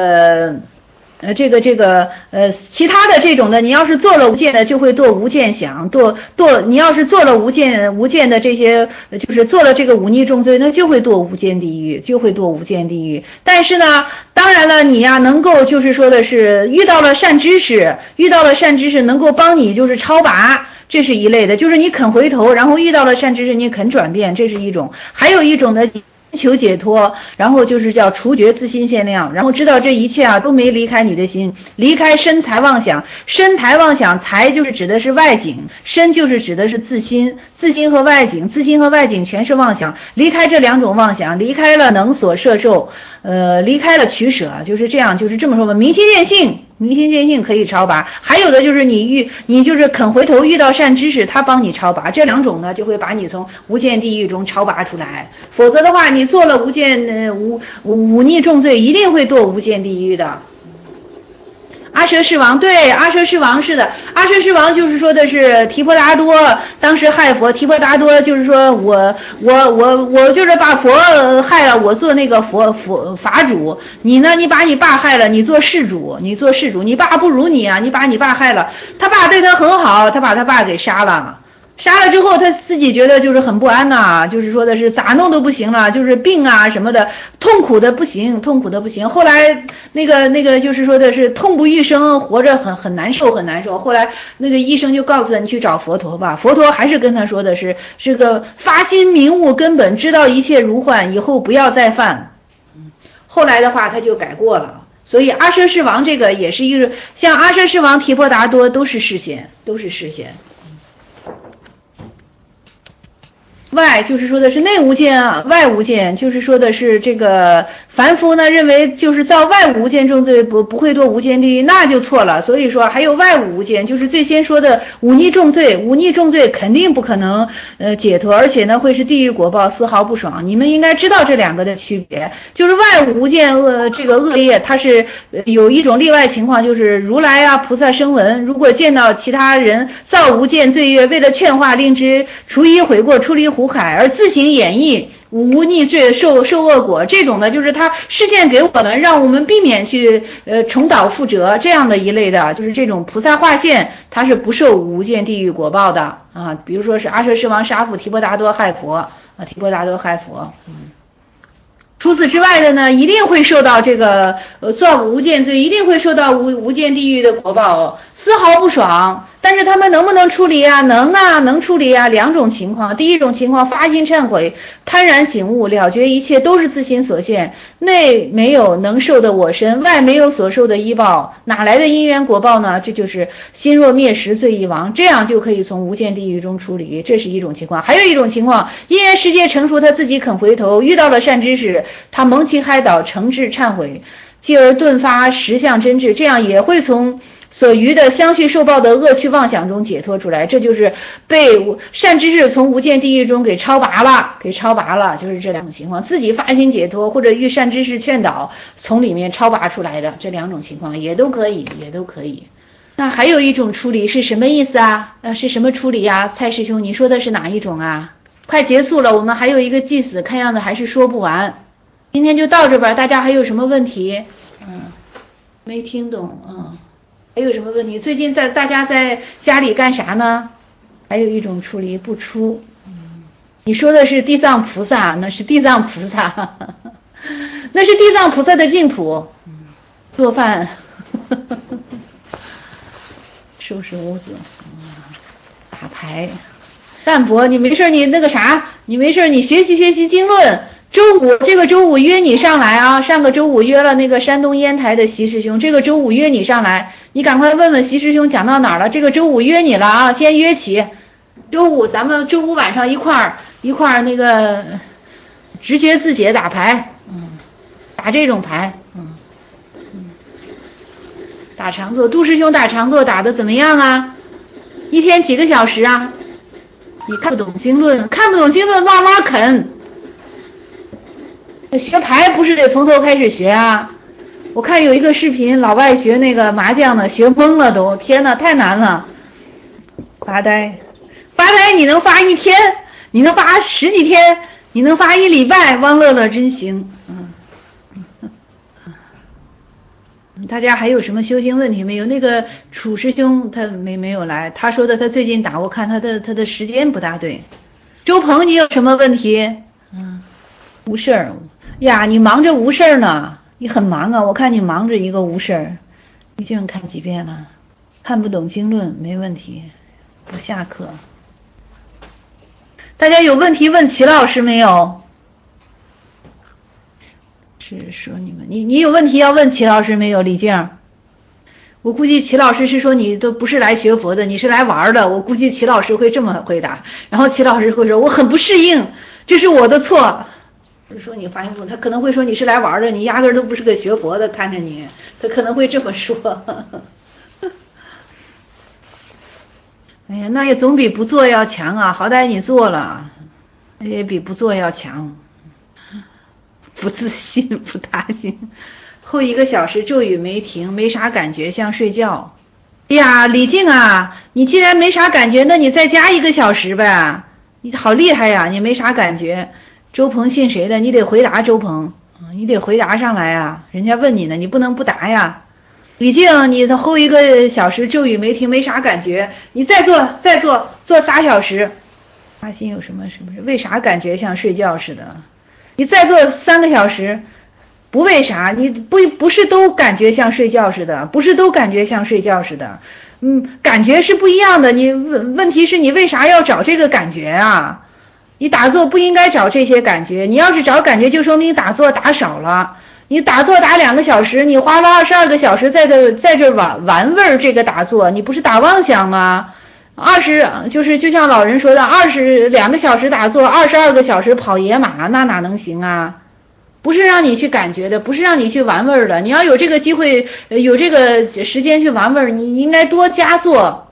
其他的这种的，你要是做了无间的，就会堕无间想，你要是做了无间的这些，就是做了这个忤逆重罪，那就会堕无间地狱，但是呢，当然了，你呀能够就是说的是遇到了善知识能够帮你就是超拔，这是一类的，就是你肯回头，然后遇到了善知识你肯转变，这是一种。还有一种呢，求解脱，然后就是叫除觉自心限量，然后知道这一切啊都没离开你的心，离开身财妄想，财就是指的是外境，身就是指的是自心和外境全是妄想，离开这两种妄想，离开了能所摄受，离开了取舍，就是这样，就是这么说吧。明心见性可以超拔，还有的就是你就是肯回头遇到善知识，他帮你超拔，这两种呢就会把你从无间地狱中超拔出来，否则的话你做了忤逆重罪，一定会堕无间地狱的。阿舍世王，对，阿舍世王是的，阿舍世王就是说的是提婆达多当时害佛，提婆达多就是说我就是把佛害了，我做那个法主，你呢，你把你爸害了，你做事主，你爸不如你啊，你把你爸害了，他爸对他很好，他把他爸给杀了， 杀了之后他自己觉得就是很不安呐，就是说的是咋弄都不行了，就是病啊什么的，痛苦的不行，痛苦的不行。后来那个就是说的是痛不欲生，活着很难受很难受。后来那个医生就告诉他，你去找佛陀吧。佛陀还是跟他说的是个发心明悟根本，知道一切如幻，以后不要再犯。后来的话他就改过了。所以阿阇世王这个也是一个，像阿阇世王、提婆达多都是示现，都是示现。外就是说的是内无间啊，外无间就是说的是这个凡夫呢认为就是造外无间重罪不会堕无间地狱，那就错了。所以说还有外无间，就是最先说的忤逆重罪，忤逆重罪肯定不可能解脱，而且呢会是地狱果报，丝毫不爽。你们应该知道这两个的区别，就是外无间这个恶业，它是有一种例外情况，就是如来啊菩萨声闻，如果见到其他人造无间罪业，为了劝化令之除一悔过，出离苦海，而自行演绎无逆罪受恶果，这种呢就是他示现给我们，让我们避免去重蹈覆辙这样的一类的，就是这种菩萨化现，他是不受无间地狱果报的啊。比如说是阿阇世王杀父提婆达多害佛啊，提婆达多害佛。除此之外的呢，一定会受到这个造无间罪，一定会受到无间地狱的果报，丝毫不爽。但是他们能不能处理啊？能啊，能处理啊。两种情况，第一种情况发心忏悔，幡然醒悟，了觉一切都是自心所现，内没有能受的我身，外没有所受的依报，哪来的因缘果报呢？这就是心若灭时罪亦亡，这样就可以从无间地狱中出离，这是一种情况。还有一种情况，因缘世界成熟，他自己肯回头，遇到了善知识，他蒙其开导，诚挚忏悔，继而顿发实相真智，这样也会从所余的相续受报的恶趣妄想中解脱出来，这就是被善知识从无间地狱中给超拔了，就是这两种情况，自己发心解脱或者遇善知识劝导从里面超拔出来的这两种情况也都可以。那还有一种处理是什么意思啊？是什么处理啊？蔡师兄，你说的是哪一种啊？快结束了，我们还有一个祭祀，看样子还是说不完。今天就到这边，大家还有什么问题？没听懂还有什么问题？最近大家在家里干啥呢？还有一种处理不出。你说的是地藏菩萨，那是地藏菩萨，那是地藏菩萨的净土。做饭，收拾屋子，打牌。淡泊，你没事你那个啥，你没事你学习经论。这个周五约你上来啊！上个周五约了那个山东烟台的习师兄，这个周五约你上来，你赶快问问习师兄讲到哪儿了。这个周五约你了啊，先约起。咱们周五晚上一块儿那个直觉自解打牌，打这种牌，打长坐。杜师兄打长坐打得怎么样啊？一天几个小时啊？你看不懂经论，慢慢啃。学牌不是得从头开始学啊？我看有一个视频，老外学那个麻将的，学懵了都，天哪，太难了。发呆你能发一天，你能发10几天，你能发1礼拜，汪乐乐真行。大家还有什么修行问题没有？那个楚师兄他没有来，他说的他最近打，我看他的时间不大对。周鹏，你有什么问题？无事儿呀，你忙着无事儿呢，你很忙啊，我看你忙着一个无事儿。你经看几遍了？看不懂经论没问题，不下课。大家有问题问齐老师没有？是说你有问题要问齐老师没有？李静，我估计齐老师是说你都不是来学佛的，你是来玩的，我估计齐老师会这么回答，然后齐老师会说我很不适应，这是我的错。不是说你发音不，他可能会说你是来玩的，你压根都不是个学佛的，看着你，他可能会这么说。哎呀，那也总比不做要强啊，好歹你做了，也比不做要强。不自信，不大信。后1个小时咒语没停，没啥感觉，像睡觉。哎呀，李静啊，你既然没啥感觉，那你再加1个小时呗。你好厉害呀，你没啥感觉。周鹏信谁的？你得回答周鹏，你得回答上来啊，人家问你呢，你不能不答呀。 李静，你的后1个小时咒语没停，没啥感觉，你再做3小时，发心有什么为啥感觉像睡觉似的？你再做3个小时，不为啥，你不是都感觉像睡觉似的，不是都感觉像睡觉似的，感觉是不一样的。你问题是你为啥要找这个感觉啊？你打坐不应该找这些感觉，你要是找感觉，就说明打坐打少了。你打坐打2个小时，你花了22个小时在这玩味这个打坐，你不是打妄想吗？就像老人说的，2个小时打坐，22个小时跑野马，那哪能行啊？不是让你去感觉的，不是让你去玩味的。你要有这个机会，有这个时间去玩味，你应该多加做，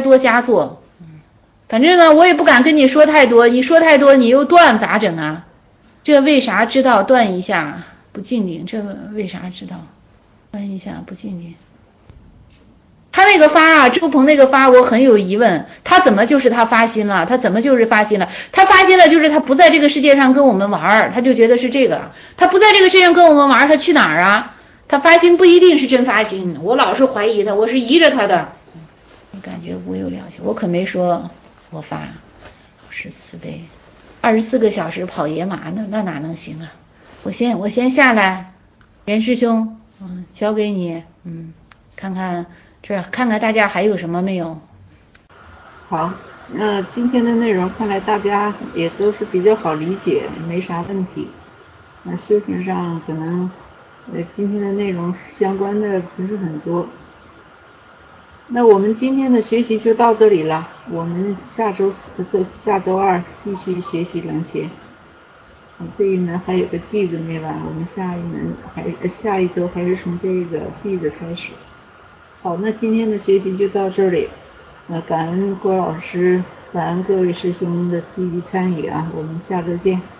反正呢，我也不敢跟你说太多，你说太多你又断咋整啊？这为啥知道断一下不静定？这为啥知道断一下不静定？他那个发周鹏那个发我很有疑问，他怎么就是他发心了？他怎么就是发心了？他发心了就是他不在这个世界上跟我们玩，他就觉得是这个。他不在这个世界上跟我们玩，他去哪儿啊？他发心不一定是真发心，我老是怀疑他，我是疑着他的。你感觉无有良心，我可没说我发老师慈悲，24个小时跑野马，那哪能行啊？我先下来，袁师兄，交给你，看看大家还有什么没有？ 好，那今天的内容看来大家也都是比较好理解，没啥问题。那修行上可能今天的内容相关的不是很多。那我们今天的学习就到这里了，我们下周二继续学习楞伽。这一门还有个偈子没完，我们下一周还是从这个偈子开始。好，那今天的学习就到这里。感恩郭老师，感恩各位师兄的积极参与啊，我们下周见。